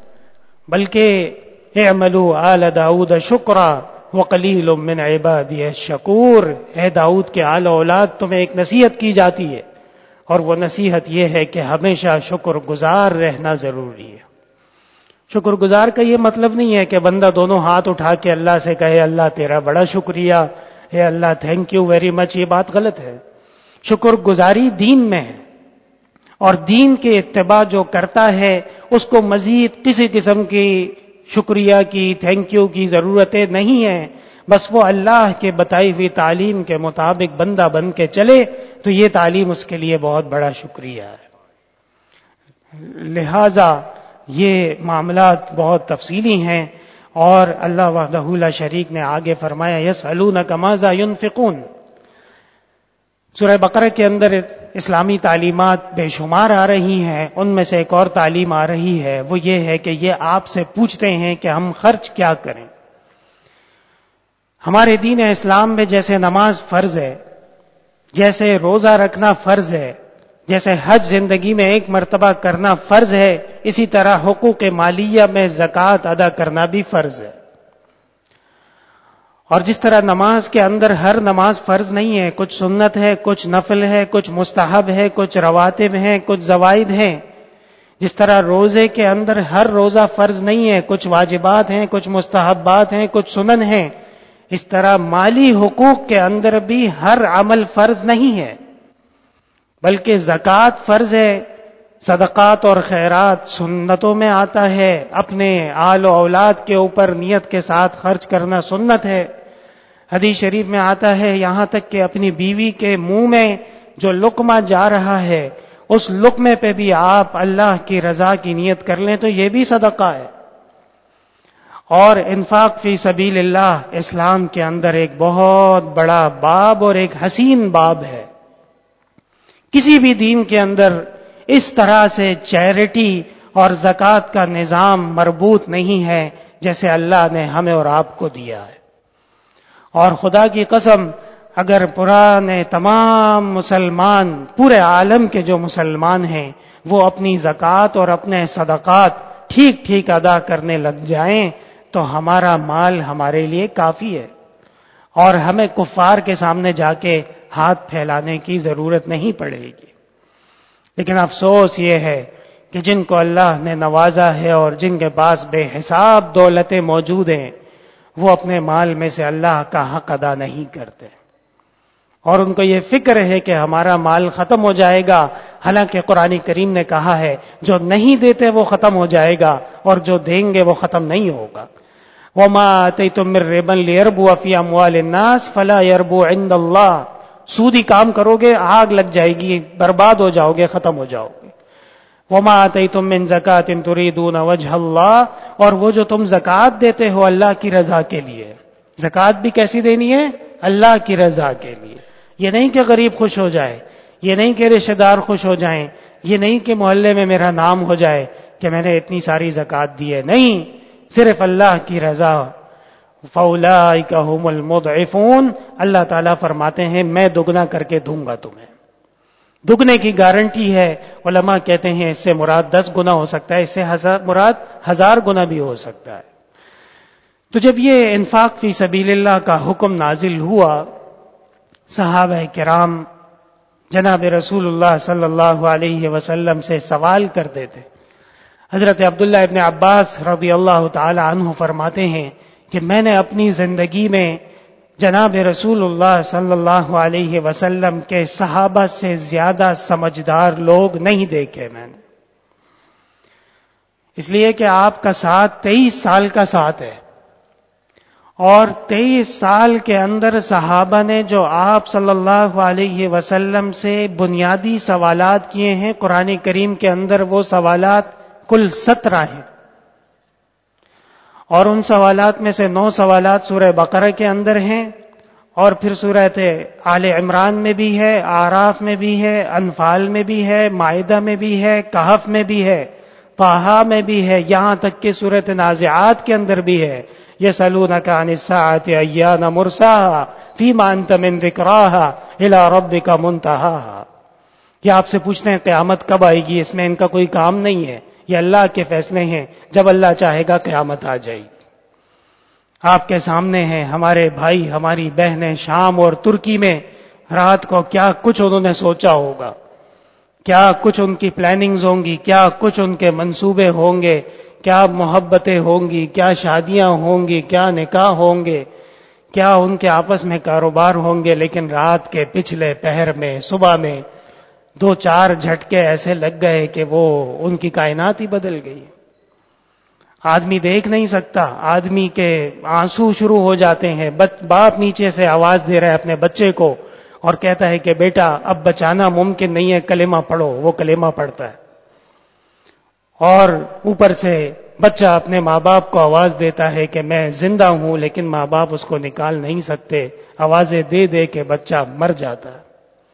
بلکہ اعملوا آل داؤد شکرا وقلیل من عبادی الشکور. اے داؤد کے آل اولاد تمہیں ایک نصیحت کی جاتی ہے، اور وہ نصیحت یہ ہے کہ ہمیشہ شکر گزار رہنا ضروری ہے. شکر گزار کا یہ مطلب نہیں ہے کہ بندہ دونوں ہاتھ اٹھا کے اللہ سے کہے اللہ تیرا بڑا شکریہ، اے Allah thank you very much. یہ بات غلط ہے. شکر گزاری دین میں ہے، اور دین کے اتباع جو کرتا ہے اس کو مزید کسی قسم کی شکریہ کی تھینک یو کی ضرورتیں نہیں ہیں. بس وہ اللہ کے بتائی ہوئی تعلیم کے مطابق بندہ بن کے چلے تو یہ تعلیم اس کے لیے بہت بڑا شکریہ ہے. لہذا یہ معاملات بہت تفصیلی ہیں، اور اللہ وحدہ لا شریک نے آگے فرمایا یسألونک ماذا ينفقون. سورہ بقرہ کے اندر اسلامی تعلیمات بے شمار آ رہی ہیں. ان میں سے ایک اور تعلیم آ رہی ہے، وہ یہ ہے کہ یہ آپ سے پوچھتے ہیں کہ ہم خرچ کیا کریں. ہمارے دین اسلام میں جیسے نماز فرض ہے، جیسے روزہ رکھنا فرض ہے، جیسے حج زندگی میں ایک مرتبہ کرنا فرض ہے، اسی طرح حقوق مالیہ میں زکوٰۃ ادا کرنا بھی فرض ہے. اور جس طرح نماز کے اندر ہر نماز فرض نہیں ہے، کچھ سنت ہے، کچھ نفل ہے، کچھ مستحب ہے، کچھ رواتب ہیں، کچھ زوائد ہیں. جس طرح روزے کے اندر ہر روزہ فرض نہیں ہے، کچھ واجبات ہیں، کچھ مستحبات ہیں، کچھ سنن ہیں، اس طرح مالی حقوق کے اندر بھی ہر عمل فرض نہیں ہے، بلکہ زکوٰۃ فرض ہے، صدقات اور خیرات سنتوں میں آتا ہے، اپنے آل و اولاد کے اوپر نیت کے ساتھ خرچ کرنا سنت ہے. حدیث شریف میں آتا ہے یہاں تک کہ اپنی بیوی کے منہ میں جو لقمہ جا رہا ہے اس لقمے پہ بھی آپ اللہ کی رضا کی نیت کر لیں تو یہ بھی صدقہ ہے. اور انفاق فی سبیل اللہ اسلام کے اندر ایک بہت بڑا باب اور ایک حسین باب ہے. کسی بھی دین کے اندر اس طرح سے چیریٹی اور زکوٰۃ کا نظام مربوط نہیں ہے جیسے اللہ نے ہمیں اور آپ کو دیا ہے. اور خدا کی قسم اگر پرانے تمام مسلمان پورے عالم کے جو مسلمان ہیں وہ اپنی زکوٰۃ اور اپنے صدقات ٹھیک ٹھیک ادا کرنے لگ جائیں تو ہمارا مال ہمارے لیے کافی ہے، اور ہمیں کفار کے سامنے جا کے ہاتھ پھیلانے کی ضرورت نہیں پڑے گی. لیکن افسوس یہ ہے کہ جن کو اللہ نے نوازا ہے اور جن کے پاس بے حساب دولتیں موجود ہیں وہ اپنے مال میں سے اللہ کا حق ادا نہیں کرتے، اور ان کو یہ فکر ہے کہ ہمارا مال ختم ہو جائے گا. حالانکہ قرآن کریم نے کہا ہے جو نہیں دیتے وہ ختم ہو جائے گا اور جو دیں گے وہ ختم نہیں ہوگا. وَمَا آتَيْتُم مِّن رِّبًا لِّيَرْبُوَ فِي أَمْوَالِ النَّاسِ فَلَا يَرْبُو عِندَ اللَّهِ. سودی کام کرو گے آگ لگ جائے گی، برباد ہو جاؤ گے، ختم ہو جاؤ گے. وَمَا آتَيْتُم مِّن زَكَاةٍ تُرِيدُونَ وَجْهَ اللَّهِ. اور وہ جو تم زکوٰۃ دیتے ہو اللہ کی رضا کے لیے، زکوٰۃ بھی کیسی دینی ہے؟ اللہ کی رضا کے لیے. یہ نہیں کہ غریب خوش ہو جائے، یہ نہیں کہ رشتہ دار خوش ہو جائیں، یہ نہیں کہ محلے میں میرا نام ہو جائے کہ میں نے اتنی ساری زکوٰۃ دی ہے. نہیں، صرف اللہ کی رضا. فَأُولَٰئِكَ هُمُ الْمُضْعِفُونَ. اللہ تعالیٰ فرماتے ہیں میں دگنا کر کے دوں گا تمہیں. دگنے کی گارنٹی ہے. علماء کہتے ہیں اس سے مراد 10 گنا ہو سکتا ہے، اس سے مراد 1000 گنا بھی ہو سکتا ہے. تو جب یہ انفاق فی سبیل اللہ کا حکم نازل ہوا، صحابہ کرام جناب رسول اللہ صلی اللہ علیہ وسلم سے سوال کرتے تھے. حضرت عبداللہ ابن عباس رضی اللہ تعالی عنہ فرماتے ہیں کہ میں نے اپنی زندگی میں جناب رسول اللہ صلی اللہ علیہ وسلم کے صحابہ سے زیادہ سمجھدار لوگ نہیں دیکھے میں نے، اس لیے کہ آپ کا ساتھ 23 سال کا ساتھ ہے، اور 23 سال کے اندر صحابہ نے جو آپ صلی اللہ علیہ وسلم سے بنیادی سوالات کیے ہیں قرآن کریم کے اندر وہ سوالات کل 17 ہیں، اور ان سوالات میں سے 9 سوالات سورہ بقرہ کے اندر ہیں، اور پھر سورہ آل عمران میں بھی ہے، اعراف میں بھی ہے، انفال میں بھی ہے، مائدہ میں بھی ہے، کہف میں بھی ہے. طٰہٰ میں بھی ہے، یہاں تک کہ سورۃ نازعات کے اندر بھی ہے، یسألونک عن الساعۃ ایان مرساہا فیما انت من ذکراہا الی ربک منتہاہا۔ یہ آپ سے پوچھتے ہیں قیامت کب آئے گی، اس میں ان کا کوئی کام نہیں ہے، یہ اللہ کے فیصلے ہیں، جب اللہ چاہے گا قیامت آ جائے گی۔ آپ کے سامنے ہیں ہمارے بھائی، ہماری بہنیں شام اور ترکی میں رات کو کیا کچھ انہوں نے سوچا ہوگا، کیا کچھ ان کی پلاننگز ہوں گی، کیا کچھ ان کے منصوبے ہوں گے، کیا محبتیں ہوں گی، کیا شادیاں ہوں گی، کیا نکاح ہوں گے، کیا ان کے آپس میں کاروبار ہوں گے، لیکن رات کے پچھلے پہر میں صبح میں 2-4 جھٹکے ایسے لگ گئے کہ وہ ان کی کائنات ہی بدل گئی۔ آدمی دیکھ نہیں سکتا، آدمی کے آنسو شروع ہو جاتے ہیں، باپ نیچے سے آواز دے رہا ہے اپنے بچے کو اور کہتا ہے کہ بیٹا اب بچانا ممکن نہیں ہے، کلمہ پڑھو، وہ کلمہ پڑھتا ہے، اور اوپر سے بچہ اپنے ماں باپ کو آواز دیتا ہے کہ میں زندہ ہوں، لیکن ماں باپ اس کو نکال نہیں سکتے، آوازیں دے دے کے بچہ مر جاتا ہے۔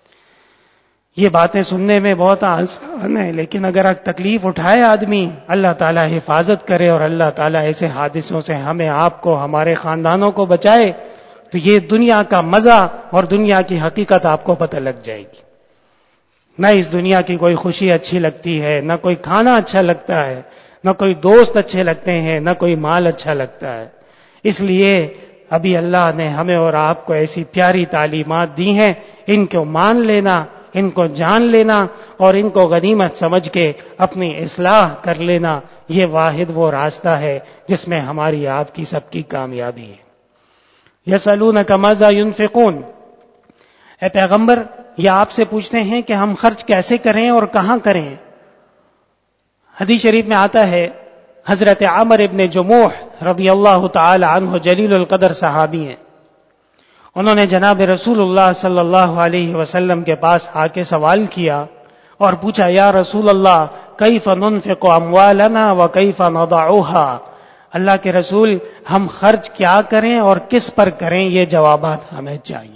یہ باتیں سننے میں بہت آسان ہے، لیکن اگر تکلیف اٹھائے آدمی، اللہ تعالیٰ حفاظت کرے اور اللہ تعالیٰ ایسے حادثوں سے ہمیں، آپ کو، ہمارے خاندانوں کو بچائے، تو یہ دنیا کا مزہ اور دنیا کی حقیقت آپ کو پتہ لگ جائے گی۔ نہ اس دنیا کی کوئی خوشی اچھی لگتی ہے، نہ کوئی کھانا اچھا لگتا ہے، نہ کوئی دوست اچھے لگتے ہیں، نہ کوئی مال اچھا لگتا ہے۔ اس لیے ابھی اللہ نے ہمیں اور آپ کو ایسی پیاری تعلیمات دی ہیں، ان کو مان لینا، ان کو جان لینا اور ان کو غنیمت سمجھ کے اپنی اصلاح کر لینا، یہ واحد وہ راستہ ہے جس میں ہماری آپ کی سب کی کامیابی ہے۔ یسألونک ماذا ينفقون، اے پیغمبر یہ آپ سے پوچھتے ہیں کہ ہم خرچ کیسے کریں اور کہاں کریں۔ حدیث شریف میں آتا ہے، حضرت عامر ابن جموح رضی اللہ تعالی عنہ جلیل القدر صحابی ہیں، انہوں نے جناب رسول اللہ صلی اللہ علیہ وسلم کے پاس آ کے سوال کیا اور پوچھا، یا رسول اللہ کیف ننفق اموالنا وکیف نضعها، اللہ کے رسول ہم خرچ کیا کریں اور کس پر کریں، یہ جوابات ہمیں چاہیے۔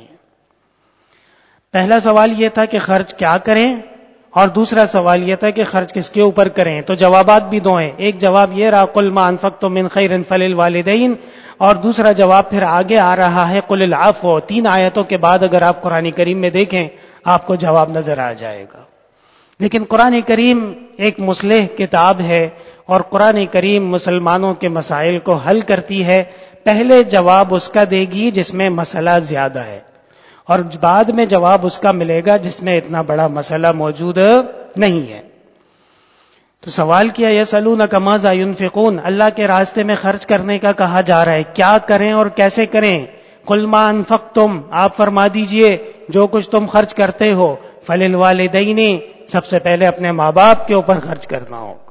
پہلا سوال یہ تھا کہ خرچ کیا کریں، اور دوسرا سوال یہ تھا کہ خرچ کس کے اوپر کریں، تو جوابات بھی دو ہیں، ایک جواب یہ رہا قل ما انفقتم من خیر فللوالدین، اور دوسرا جواب پھر آگے آ رہا ہے قل العفو۔ 3 آیتوں کے بعد اگر آپ قرآن کریم میں دیکھیں آپ کو جواب نظر آ جائے گا۔ لیکن قرآن کریم ایک مصلح کتاب ہے اور قرآن کریم مسلمانوں کے مسائل کو حل کرتی ہے، پہلے جواب اس کا دے گی جس میں مسئلہ زیادہ ہے، اور بعد میں جواب اس کا ملے گا جس میں اتنا بڑا مسئلہ موجود نہیں ہے۔ تو سوال کیا یسألونک ماذا ينفقون، اللہ کے راستے میں خرچ کرنے کا کہا جا رہا ہے، کیا کریں اور کیسے کریں۔ قل ما انفقتم، آپ فرما دیجئے جو کچھ تم خرچ کرتے ہو، فللوالدین، سب سے پہلے اپنے ماں باپ کے اوپر خرچ کرنا ہوگا۔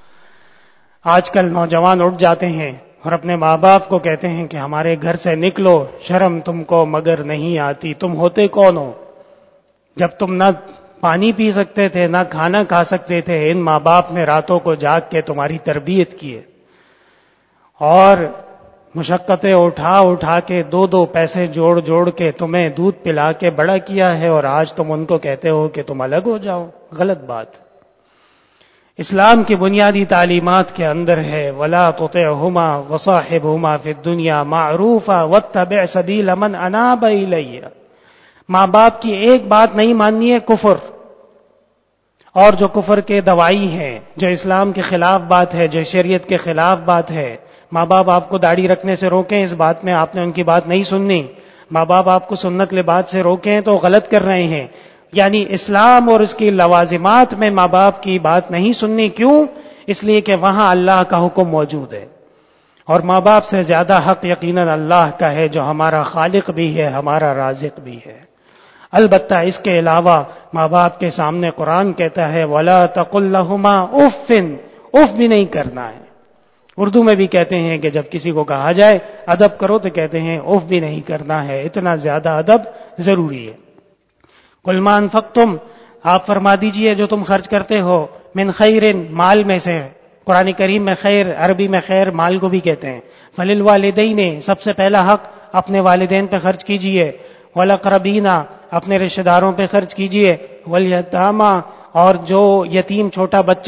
آج کل نوجوان اٹھ جاتے ہیں اور اپنے ماں باپ کو کہتے ہیں کہ ہمارے گھر سے نکلو، شرم تم کو مگر نہیں آتی، تم ہوتے کون ہو؟ جب تم نہ پانی پی سکتے تھے نہ کھانا کھا سکتے تھے، ان ماں باپ نے راتوں کو جاگ کے تمہاری تربیت کی ہے اور مشقتیں اٹھا اٹھا کے 2 پیسے جوڑ جوڑ کے تمہیں دودھ پلا کے بڑا کیا ہے، اور آج تم ان کو کہتے ہو کہ تم الگ ہو جاؤ، غلط بات۔ اسلام کی بنیادی تعلیمات کے اندر ہے وَلَا تُطِعْهُمَا وَصَاحِبْهُمَا فِي الدُّنْيَا مَعْرُوفًا وَاتَّبِعْ سَبِيلَ مَنْ أَنَابَ إِلَيَّ، ماں باپ کی ایک بات نہیں ماننی ہے، کفر، اور جو کفر کے دوائی ہیں، جو اسلام کے خلاف بات ہے، جو شریعت کے خلاف بات ہے۔ ماں باپ آپ کو داڑھی رکھنے سے روکیں، اس بات میں آپ نے ان کی بات نہیں سننی۔ ماں باپ آپ کو سنت لباس سے روکیں تو غلط کر رہے ہیں، یعنی اسلام اور اس کی لوازمات میں ماں باپ کی بات نہیں سننی۔ کیوں؟ اس لیے کہ وہاں اللہ کا حکم موجود ہے، اور ماں باپ سے زیادہ حق یقیناً اللہ کا ہے، جو ہمارا خالق بھی ہے، ہمارا رازق بھی ہے۔ البتہ اس کے علاوہ ماں باپ کے سامنے قرآن کہتا ہے وَلَا تَقُلْ لَهُمَا اُفٍّ، اف بھی نہیں کرنا ہے۔ اردو میں بھی کہتے ہیں کہ جب کسی کو کہا جائے ادب کرو تو کہتے ہیں اف بھی نہیں کرنا ہے، اتنا زیادہ ادب ضروری ہے۔ قُلْ مَا أَنفَقْتُمْ، آپ فرما دیجئے جو تم خرچ کرتے ہو، من خیر، مال میں سے، قرآن کریم میں خیر، عربی میں خیر مال کو بھی کہتے ہیں۔ فللوالدین، سب سے پہلا حق اپنے والدین پہ خرچ کیجئے، والاقربین، اپنے رشتہ داروں پہ خرچ کیجئے، والیتامی، اور جو یتیم چھوٹا بچہ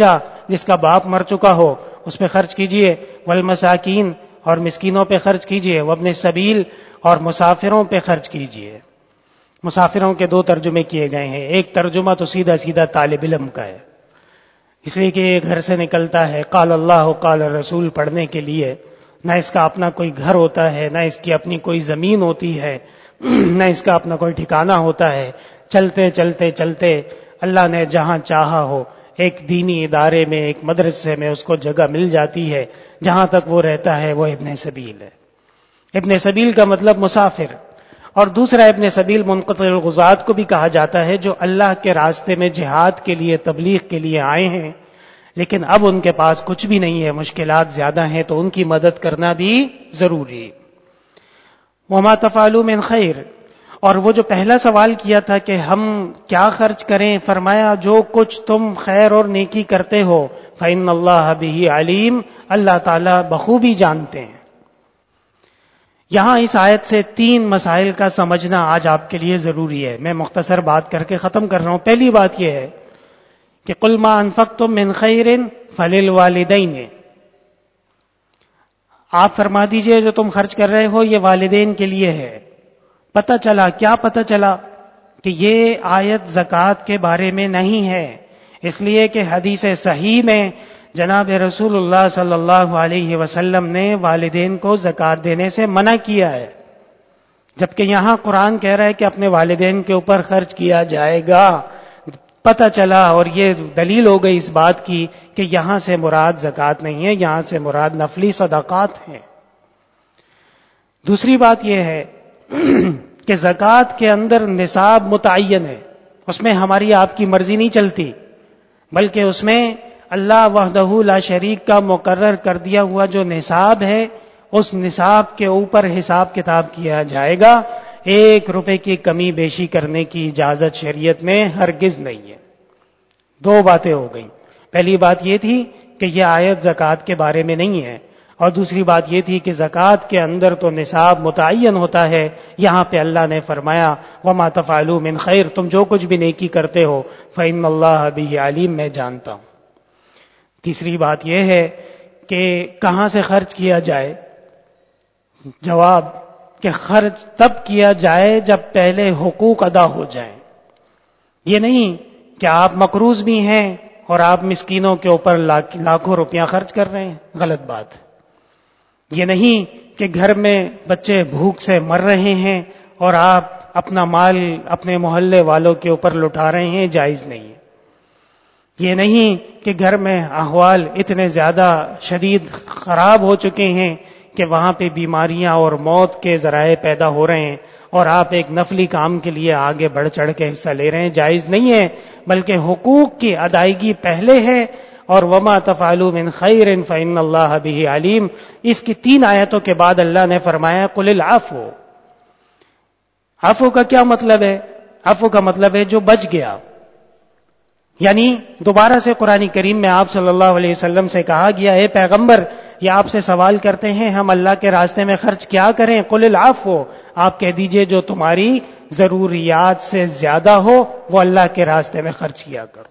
جس کا باپ مر چکا ہو اس پہ خرچ کیجئے، والمساکین اور مسکینوں پہ خرچ کیجئے، وابن السبیل اور مسافروں پہ خرچ کیجئے۔ مسافروں کے دو ترجمے کیے گئے ہیں، ایک ترجمہ تو سیدھا سیدھا طالب علم کا ہے، اس لیے کہ یہ گھر سے نکلتا ہے قال اللہ قال رسول پڑھنے کے لیے، نہ اس کا اپنا کوئی گھر ہوتا ہے، نہ اس کی اپنی کوئی زمین ہوتی ہے، نہ اس کا اپنا کوئی ٹھکانہ ہوتا ہے، چلتے چلتے چلتے اللہ نے جہاں چاہا ہو ایک دینی ادارے میں، ایک مدرسے میں اس کو جگہ مل جاتی ہے، جہاں تک وہ رہتا ہے وہ ابن سبیل ہے۔ ابن سبیل کا مطلب مسافر، اور دوسرا ابن سبیل منقطع الغزات کو بھی کہا جاتا ہے، جو اللہ کے راستے میں جہاد کے لیے تبلیغ کے لیے آئے ہیں لیکن اب ان کے پاس کچھ بھی نہیں ہے، مشکلات زیادہ ہیں، تو ان کی مدد کرنا بھی ضروری۔ وما تفعلوا من خیر، اور وہ جو پہلا سوال کیا تھا کہ ہم کیا خرچ کریں، فرمایا جو کچھ تم خیر اور نیکی کرتے ہو فإن اللہ بہ علیم، اللہ تعالیٰ بخوبی جانتے ہیں۔ یہاں اس آیت سے 3 مسائل کا سمجھنا آج آپ کے لیے ضروری ہے، میں مختصر بات کر کے ختم کر رہا ہوں۔ پہلی بات یہ ہے کہ قل ما انفقتم من خیر فللوالدین، آپ فرما دیجئے جو تم خرچ کر رہے ہو یہ والدین کے لیے ہے۔ پتہ چلا، کیا پتہ چلا؟ کہ یہ آیت زکوٰۃ کے بارے میں نہیں ہے، اس لیے کہ حدیث صحیح میں جناب رسول اللہ صلی اللہ علیہ وسلم نے والدین کو زکوٰۃ دینے سے منع کیا ہے، جبکہ یہاں قرآن کہہ رہا ہے کہ اپنے والدین کے اوپر خرچ کیا جائے گا۔ پتہ چلا، اور یہ دلیل ہو گئی اس بات کی کہ یہاں سے مراد زکوٰۃ نہیں ہے، یہاں سے مراد نفلی صدقات ہیں۔ دوسری بات یہ ہے کہ زکوٰۃ کے اندر نصاب متعین ہے، اس میں ہماری آپ کی مرضی نہیں چلتی، بلکہ اس میں اللہ وحدہ لا شریک کا مقرر کر دیا ہوا جو نصاب ہے، اس نصاب کے اوپر حساب کتاب کیا جائے گا۔ 1 روپے کی کمی بیشی کرنے کی اجازت شریعت میں ہرگز نہیں ہے۔ 2 باتیں ہو گئیں، پہلی بات یہ تھی کہ یہ آیت زکوٰۃ کے بارے میں نہیں ہے، اور دوسری بات یہ تھی کہ زکوٰۃ کے اندر تو نصاب متعین ہوتا ہے، یہاں پہ اللہ نے فرمایا وما تفعلوا من خیر، تم جو کچھ بھی نیکی کرتے ہو فإن اللہ بہ علیم، میں جانتا ہوں۔ تیسری بات یہ ہے کہ کہاں سے خرچ کیا جائے؟ جواب کہ خرچ تب کیا جائے جب پہلے حقوق ادا ہو جائیں۔ یہ نہیں کہ آپ مقروض بھی ہیں اور آپ مسکینوں کے اوپر لاکھوں روپیہ خرچ کر رہے ہیں، غلط بات۔ یہ نہیں کہ گھر میں بچے بھوک سے مر رہے ہیں اور آپ اپنا مال اپنے محلے والوں کے اوپر لٹا رہے ہیں، جائز نہیں ہے۔ یہ نہیں کہ گھر میں احوال اتنے زیادہ شدید خراب ہو چکے ہیں کہ وہاں پہ بیماریاں اور موت کے ذرائع پیدا ہو رہے ہیں اور آپ ایک نفلی کام کے لیے آگے بڑھ چڑھ کے حصہ لے رہے ہیں، جائز نہیں ہے، بلکہ حقوق کی ادائیگی پہلے ہے۔ اور وما تفعلوا من خیر فإن اللہ بہ علیم، اس کی 3 آیتوں کے بعد اللہ نے فرمایا قل العفو۔ عفو کا کیا مطلب ہے؟ عفو کا مطلب ہے جو بچ گیا، یعنی دوبارہ سے قرآن کریم میں آپ صلی اللہ علیہ وسلم سے کہا گیا اے پیغمبر، یہ آپ سے سوال کرتے ہیں ہم اللہ کے راستے میں خرچ کیا کریں؟ قل العفو، آپ کہہ دیجئے جو تمہاری ضروریات سے زیادہ ہو وہ اللہ کے راستے میں خرچ کیا کرو۔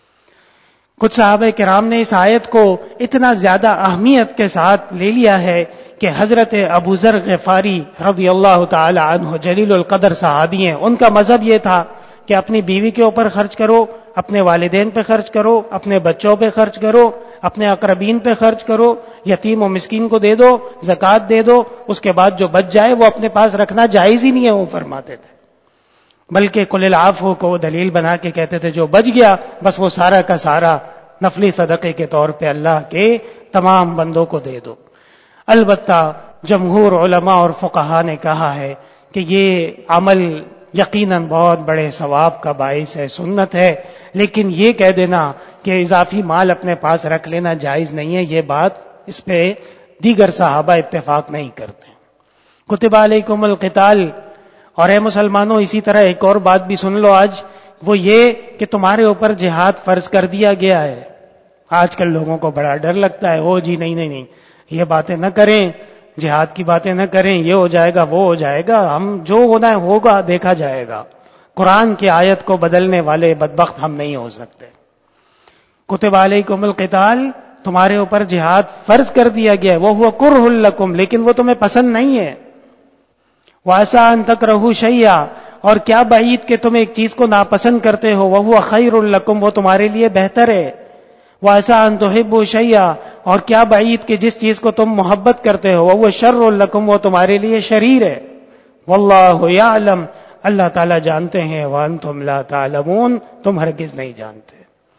کچھ صحابہ کرام نے اس آیت کو اتنا زیادہ اہمیت کے ساتھ لے لیا ہے کہ حضرت ابو ذر غفاری رضی اللہ تعالی عنہ جلیل القدر صحابی ہیں، ان کا مذہب یہ تھا کہ اپنی بیوی کے اوپر خرچ کرو، اپنے والدین پہ خرچ کرو، اپنے بچوں پہ خرچ کرو، اپنے اقربین پہ خرچ کرو، یتیم و مسکین کو دے دو، زکوٰۃ دے دو، اس کے بعد جو بچ جائے وہ اپنے پاس رکھنا جائز ہی نہیں ہے، وہ فرماتے تھے۔ بلکہ قل العفو کو دلیل بنا کے کہتے تھے جو بچ گیا بس وہ سارا کا سارا نفلی صدقے کے طور پہ اللہ کے تمام بندوں کو دے دو۔ البتہ جمہور علماء اور فقہا نے کہا ہے کہ یہ عمل یقیناً بہت بڑے ثواب کا باعث ہے، سنت ہے، لیکن یہ کہہ دینا کہ اضافی مال اپنے پاس رکھ لینا جائز نہیں ہے، یہ بات اس پہ دیگر صحابہ اتفاق نہیں کرتے۔ کتب علیکم القتال، اور اے مسلمانوں اسی طرح ایک اور بات بھی سن لو آج، وہ یہ کہ تمہارے اوپر جہاد فرض کر دیا گیا ہے۔ آج کل لوگوں کو بڑا ڈر لگتا ہے، او جی نہیں یہ باتیں نہ کریں، جہاد کی باتیں نہ کریں، یہ ہو جائے گا وہ ہو جائے گا، ہم جو ہونا ہے ہوگا، دیکھا جائے گا۔ قرآن کی آیت کو بدلنے والے بدبخت ہم نہیں ہو سکتے۔ کتب علیکم القتال، تمہارے اوپر جہاد فرض کر دیا گیا ہے، وہو کرہ لکم، لیکن وہ تمہیں پسند نہیں ہے، وعسیٰ ان تکرہوا شیئا، اور کیا بعید کہ تم ایک چیز کو ناپسند کرتے ہو، وہو خیر لکم، وہ تمہارے لیے بہتر ہے، وعسیٰ ان تحبوا شیئا، اور کیا بعید کہ جس چیز کو تم محبت کرتے ہو، وہو شر لکم، وہ تمہارے لیے شریر ہے، واللہ یعلم، اللہ تعالیٰ جانتے ہیں، وانتم لا تعلمون، تم ہرگز نہیں جانتے۔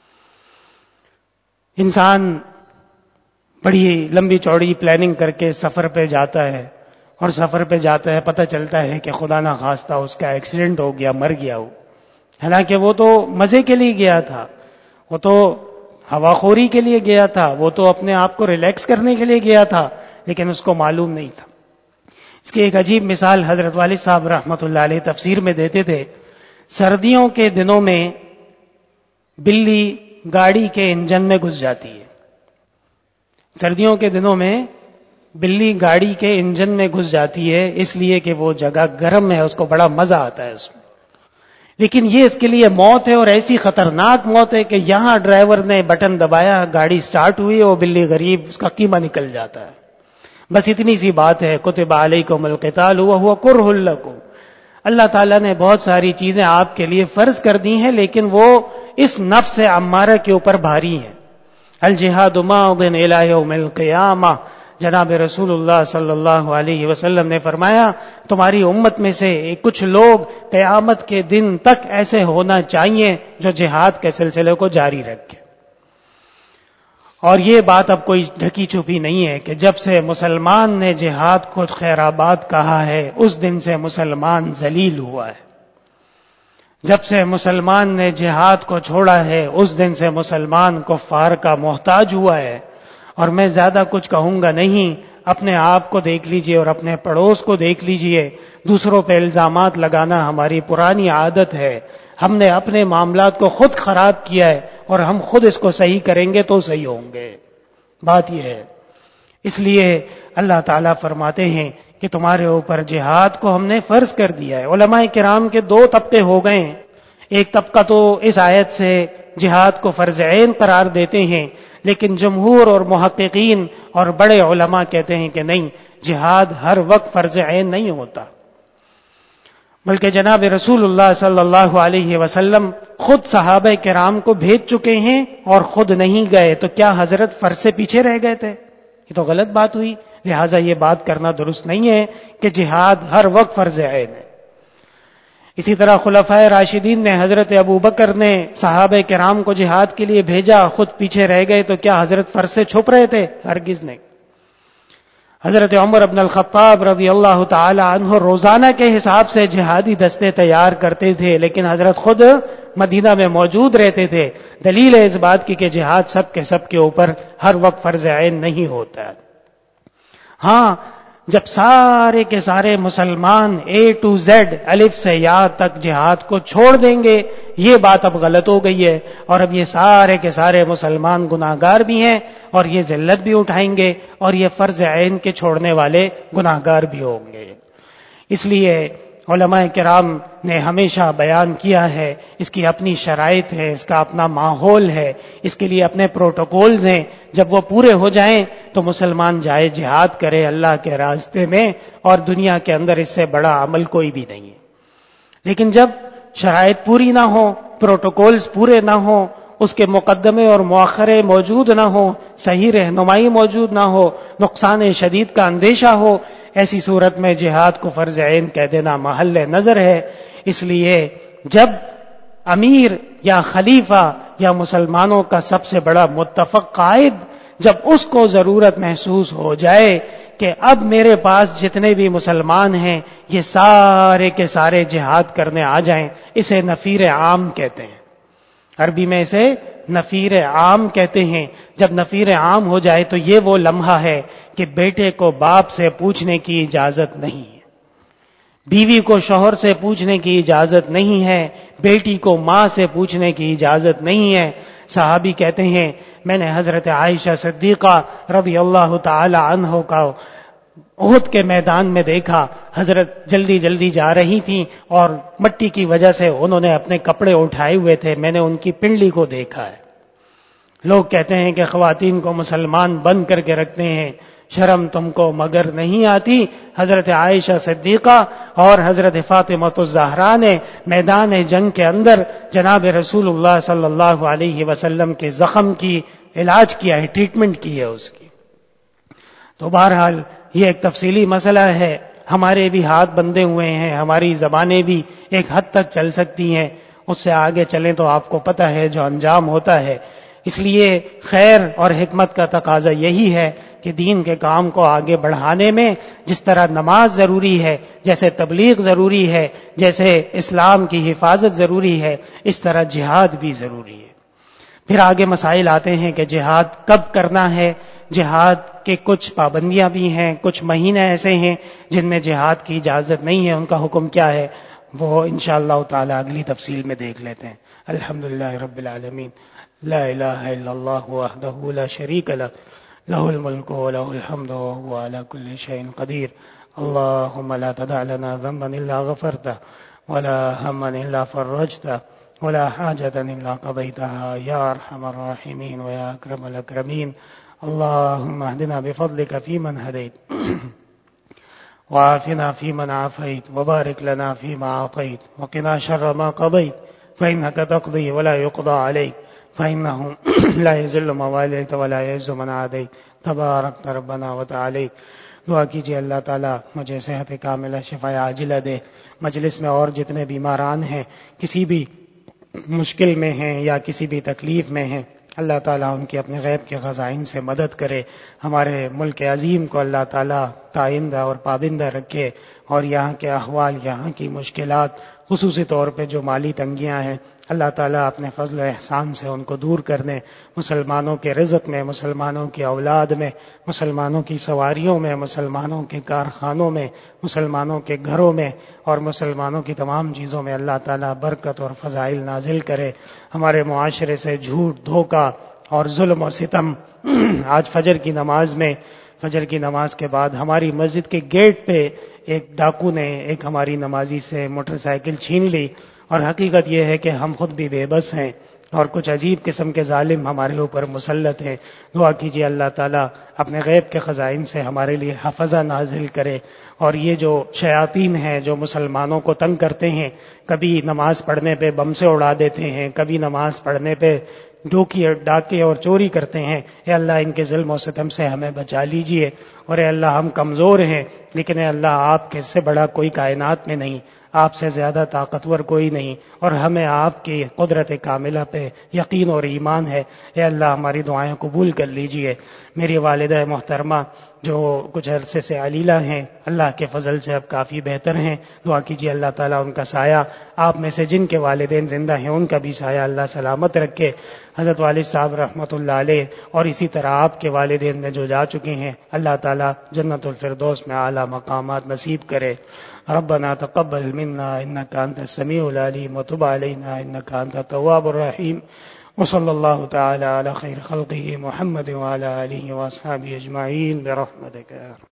انسان بڑی لمبی چوڑی پلاننگ کر کے سفر پہ جاتا ہے، اور سفر پہ جاتا ہے، پتہ چلتا ہے کہ خدا نہ خواستہ اس کا ایکسیڈنٹ ہو گیا، مر گیا ہو، حالانکہ وہ تو مزے کے لیے گیا تھا، وہ تو ہوا خوری کے لیے گیا تھا، وہ تو اپنے آپ کو ریلیکس کرنے کے لیے گیا تھا، لیکن اس کو معلوم نہیں تھا۔ اس کی ایک عجیب مثال حضرت والد صاحب رحمۃ اللہ علیہ تفسیر میں دیتے تھے۔ سردیوں کے دنوں میں بلی گاڑی کے انجن میں گھس جاتی ہے، سردیوں کے دنوں میں بلی گاڑی کے انجن میں گھس جاتی ہے، اس لیے کہ وہ جگہ گرم ہے، اس کو بڑا مزہ آتا ہے اس میں، لیکن یہ اس کے لیے موت ہے، اور ایسی خطرناک موت ہے کہ یہاں ڈرائیور نے بٹن دبایا، گاڑی سٹارٹ ہوئی، اور بلی غریب اس کا قیمہ نکل جاتا ہے۔ بس اتنی سی بات ہے، کتب علیکم القتال وہو کرہ لکم، اللہ تعالیٰ نے بہت ساری چیزیں آپ کے لیے فرض کر دی ہیں، لیکن وہ اس نفس امارہ کے اوپر بھاری ہیں۔ الجہاد ماض الی یوم القیامہ، جناب رسول اللہ صلی اللہ علیہ وسلم نے فرمایا تمہاری امت میں سے کچھ لوگ قیامت کے دن تک ایسے ہونا چاہیے جو جہاد کے سلسلے کو جاری رکھے۔ اور یہ بات اب کوئی ڈھکی چھپی نہیں ہے کہ جب سے مسلمان نے جہاد کو خیر آباد کہا ہے، اس دن سے مسلمان ذلیل ہوا ہے۔ جب سے مسلمان نے جہاد کو چھوڑا ہے، اس دن سے مسلمان کفار کا محتاج ہوا ہے۔ اور میں زیادہ کچھ کہوں گا نہیں، اپنے آپ کو دیکھ لیجئے اور اپنے پڑوس کو دیکھ لیجئے، دوسروں پہ الزامات لگانا ہماری پرانی عادت ہے۔ ہم نے اپنے معاملات کو خود خراب کیا ہے، اور ہم خود اس کو صحیح کریں گے تو صحیح ہوں گے، بات یہ ہے۔ اس لیے اللہ تعالیٰ فرماتے ہیں کہ تمہارے اوپر جہاد کو ہم نے فرض کر دیا ہے۔ علماء کرام کے دو طبقے ہو گئے ہیں، ایک طبقہ تو اس آیت سے جہاد کو فرض عین قرار دیتے ہیں، لیکن جمہور اور محققین اور بڑے علماء کہتے ہیں کہ نہیں، جہاد ہر وقت فرض عین نہیں ہوتا، بلکہ جناب رسول اللہ صلی اللہ علیہ وسلم خود صحابہ کرام کو بھیج چکے ہیں اور خود نہیں گئے، تو کیا حضرت فرض سے پیچھے رہ گئے تھے؟ یہ تو غلط بات ہوئی، لہٰذا یہ بات کرنا درست نہیں ہے کہ جہاد ہر وقت فرض عین ہے۔ اسی طرح خلفائے راشدین نے، حضرت ابو بکر نے صحابہ کرام کو جہاد کے لیے بھیجا، خود پیچھے رہ گئے، تو کیا حضرت فرض سے چھپ رہے تھے؟ ہرگز نہیں۔ حضرت عمر بن الخطاب رضی اللہ تعالی عنہ روزانہ کے حساب سے جہادی دستے تیار کرتے تھے، لیکن حضرت خود مدینہ میں موجود رہتے تھے۔ دلیل ہے اس بات کی کہ جہاد سب کے اوپر ہر وقت فرض عین نہیں ہوتا۔ ہاں، جب سارے کے سارے مسلمان A to Z، الف سے یا تک جہاد کو چھوڑ دیں گے، یہ بات اب غلط ہو گئی ہے، اور اب یہ سارے کے سارے مسلمان گناہگار بھی ہیں، اور یہ ذلت بھی اٹھائیں گے، اور یہ فرض عین کے چھوڑنے والے گناہگار بھی ہوں گے۔ اس لیے علماء کرام نے ہمیشہ بیان کیا ہے، اس کی اپنی شرائط ہے، اس کا اپنا ماحول ہے، اس کے لیے اپنے پروٹوکولز ہیں، جب وہ پورے ہو جائیں تو مسلمان جائے جہاد کرے اللہ کے راستے میں، اور دنیا کے اندر اس سے بڑا عمل کوئی بھی نہیں ہے۔ لیکن جب شرائط پوری نہ ہو، پروٹوکولز پورے نہ ہوں، اس کے مقدمے اور مؤخرے موجود نہ ہو، صحیح رہنمائی موجود نہ ہو، نقصان شدید کا اندیشہ ہو، ایسی صورت میں جہاد کو فرض عین کہہ دینا محل نظر ہے۔ اس لیے جب امیر یا خلیفہ یا مسلمانوں کا سب سے بڑا متفق قائد، جب اس کو ضرورت محسوس ہو جائے کہ اب میرے پاس جتنے بھی مسلمان ہیں یہ سارے کے سارے جہاد کرنے آ جائیں، اسے نفیر عام کہتے ہیں، عربی میں اسے نفیر عام کہتے ہیں۔ جب نفیر عام ہو جائے تو یہ وہ لمحہ ہے کہ بیٹے کو باپ سے پوچھنے کی اجازت نہیں ہے، بیوی کو شوہر سے پوچھنے کی اجازت نہیں ہے، بیٹی کو ماں سے پوچھنے کی اجازت نہیں ہے۔ صحابی کہتے ہیں میں نے حضرت عائشہ صدیقہ رضی اللہ تعالی عنہ کا احد کے میدان میں دیکھا، حضرت جلدی جلدی جا رہی تھیں اور مٹی کی وجہ سے انہوں نے اپنے کپڑے اٹھائے ہوئے تھے، میں نے ان کی پنڈلی کو دیکھا ہے۔ لوگ کہتے ہیں کہ خواتین کو مسلمان بند کر کے رکھتے ہیں، شرم تم کو مگر نہیں آتی؟ حضرت عائشہ صدیقہ اور حضرت فاطمہ الزہرا نے میدان جنگ کے اندر جناب رسول اللہ صلی اللہ علیہ وسلم کے زخم کی علاج کیا ہے، ٹریٹمنٹ کی ہے اس کی۔ تو بہرحال یہ ایک تفصیلی مسئلہ ہے، ہمارے بھی ہاتھ بندھے ہوئے ہیں، ہماری زبانیں بھی ایک حد تک چل سکتی ہیں، اس سے آگے چلیں تو آپ کو پتہ ہے جو انجام ہوتا ہے۔ اس لیے خیر اور حکمت کا تقاضا یہی ہے کہ دین کے کام کو آگے بڑھانے میں جس طرح نماز ضروری ہے، جیسے تبلیغ ضروری ہے، جیسے اسلام کی حفاظت ضروری ہے، اس طرح جہاد بھی ضروری ہے۔ پھر آگے مسائل آتے ہیں کہ جہاد کب کرنا ہے، جہاد کے کچھ پابندیاں بھی ہیں، کچھ مہینے ایسے ہیں جن میں جہاد کی اجازت نہیں ہے، ان کا حکم کیا ہے، وہ انشاءاللہ تعالی اگلی تفصیل میں دیکھ لیتے ہیں۔ الحمدللہ رب العالمین، لا الہ الا اللہ وحدہ لا شریک لہ، لہ الملک ولہ الحمد وهو على كل شيء قدیر۔ اللهم لا تدع لنا ذنبا الا غفرته ولا هما الا فرجته ولا حاجة الا قضيتها يا ارحم الراحمين ويا اکرم الاکرمین۔ اللهم اهدنا بفضلك فيمن هديت وعافنا فيمن عافيت وبارك لنا فيما أعطيت وقنا شر ما قضيت فإنك تقضي ولا يقضى عليك فإنه لا يذل من واليت ولا يعز من عاديت تبارک ربنا وتعالیک۔ دعا کیجیے اللہ تعالیٰ مجھے صحت کاملہ شفا عاجلہ دے۔ مجلس میں اور جتنے بیماران ہیں، کسی بھی مشکل میں ہیں یا کسی بھی تکلیف میں ہیں، اللہ تعالیٰ ان کی اپنے غیب کے خزائن سے مدد کرے۔ ہمارے ملک عظیم کو اللہ تعالیٰ تائندہ اور پابندہ رکھے، اور یہاں کے احوال، یہاں کی مشکلات، خصوصی طور پہ جو مالی تنگیاں ہیں، اللہ تعالیٰ اپنے فضل و احسان سے ان کو دور کر دیں۔ مسلمانوں کے رزق میں، مسلمانوں کی اولاد میں، مسلمانوں کی سواریوں میں، مسلمانوں کے کارخانوں میں، مسلمانوں کے گھروں میں اور مسلمانوں کی تمام چیزوں میں اللہ تعالیٰ برکت اور فضائل نازل کرے۔ ہمارے معاشرے سے جھوٹ، دھوکہ اور ظلم و ستم، آج فجر کی نماز کے بعد ہماری مسجد کے گیٹ پہ ایک ڈاکو نے ایک ہماری نمازی سے موٹر سائیکل چھین لی، اور حقیقت یہ ہے کہ ہم خود بھی بے بس ہیں اور کچھ عجیب قسم کے ظالم ہمارے اوپر مسلط ہیں۔ دعا کیجیے اللہ تعالیٰ اپنے غیب کے خزائن سے ہمارے لیے حفظہ نازل کرے، اور یہ جو شیاطین ہیں جو مسلمانوں کو تنگ کرتے ہیں، کبھی نماز پڑھنے پہ بم سے اڑا دیتے ہیں، کبھی نماز پڑھنے پہ ڈاکے اور چوری کرتے ہیں، اے اللہ ان کے ظلم و ستم سے ہمیں بچا لیجئے۔ اور اے اللہ ہم کمزور ہیں، لیکن اے اللہ آپ کے سے بڑا کوئی کائنات میں نہیں، آپ سے زیادہ طاقتور کوئی نہیں، اور ہمیں آپ کی قدرت کاملہ پہ یقین اور ایمان ہے۔ اے اللہ ہماری دعائیں قبول کر لیجئے۔ میری والدہ محترمہ جو کچھ عرصے سے علیلہ ہیں، اللہ کے فضل سے اب کافی بہتر ہیں، دعا کیجیے اللہ تعالیٰ ان کا سایہ، آپ میں سے جن کے والدین زندہ ہیں ان کا بھی سایہ اللہ سلامت رکھے۔ حضرت والد صاحب رحمۃ اللہ علیہ اور اسی طرح آپ کے والدین میں جو جا چکے ہیں، اللہ تعالیٰ جنت الفردوس میں اعلیٰ مقامات نصیب کرے۔ ربنا تقبل منا انك انت السميع العليم وتب علينا انك انت التواب الرحيم، وصلى الله تعالى على خير خلقه محمد وعلى آله واصحابه اجمعين برحمتك يا رب۔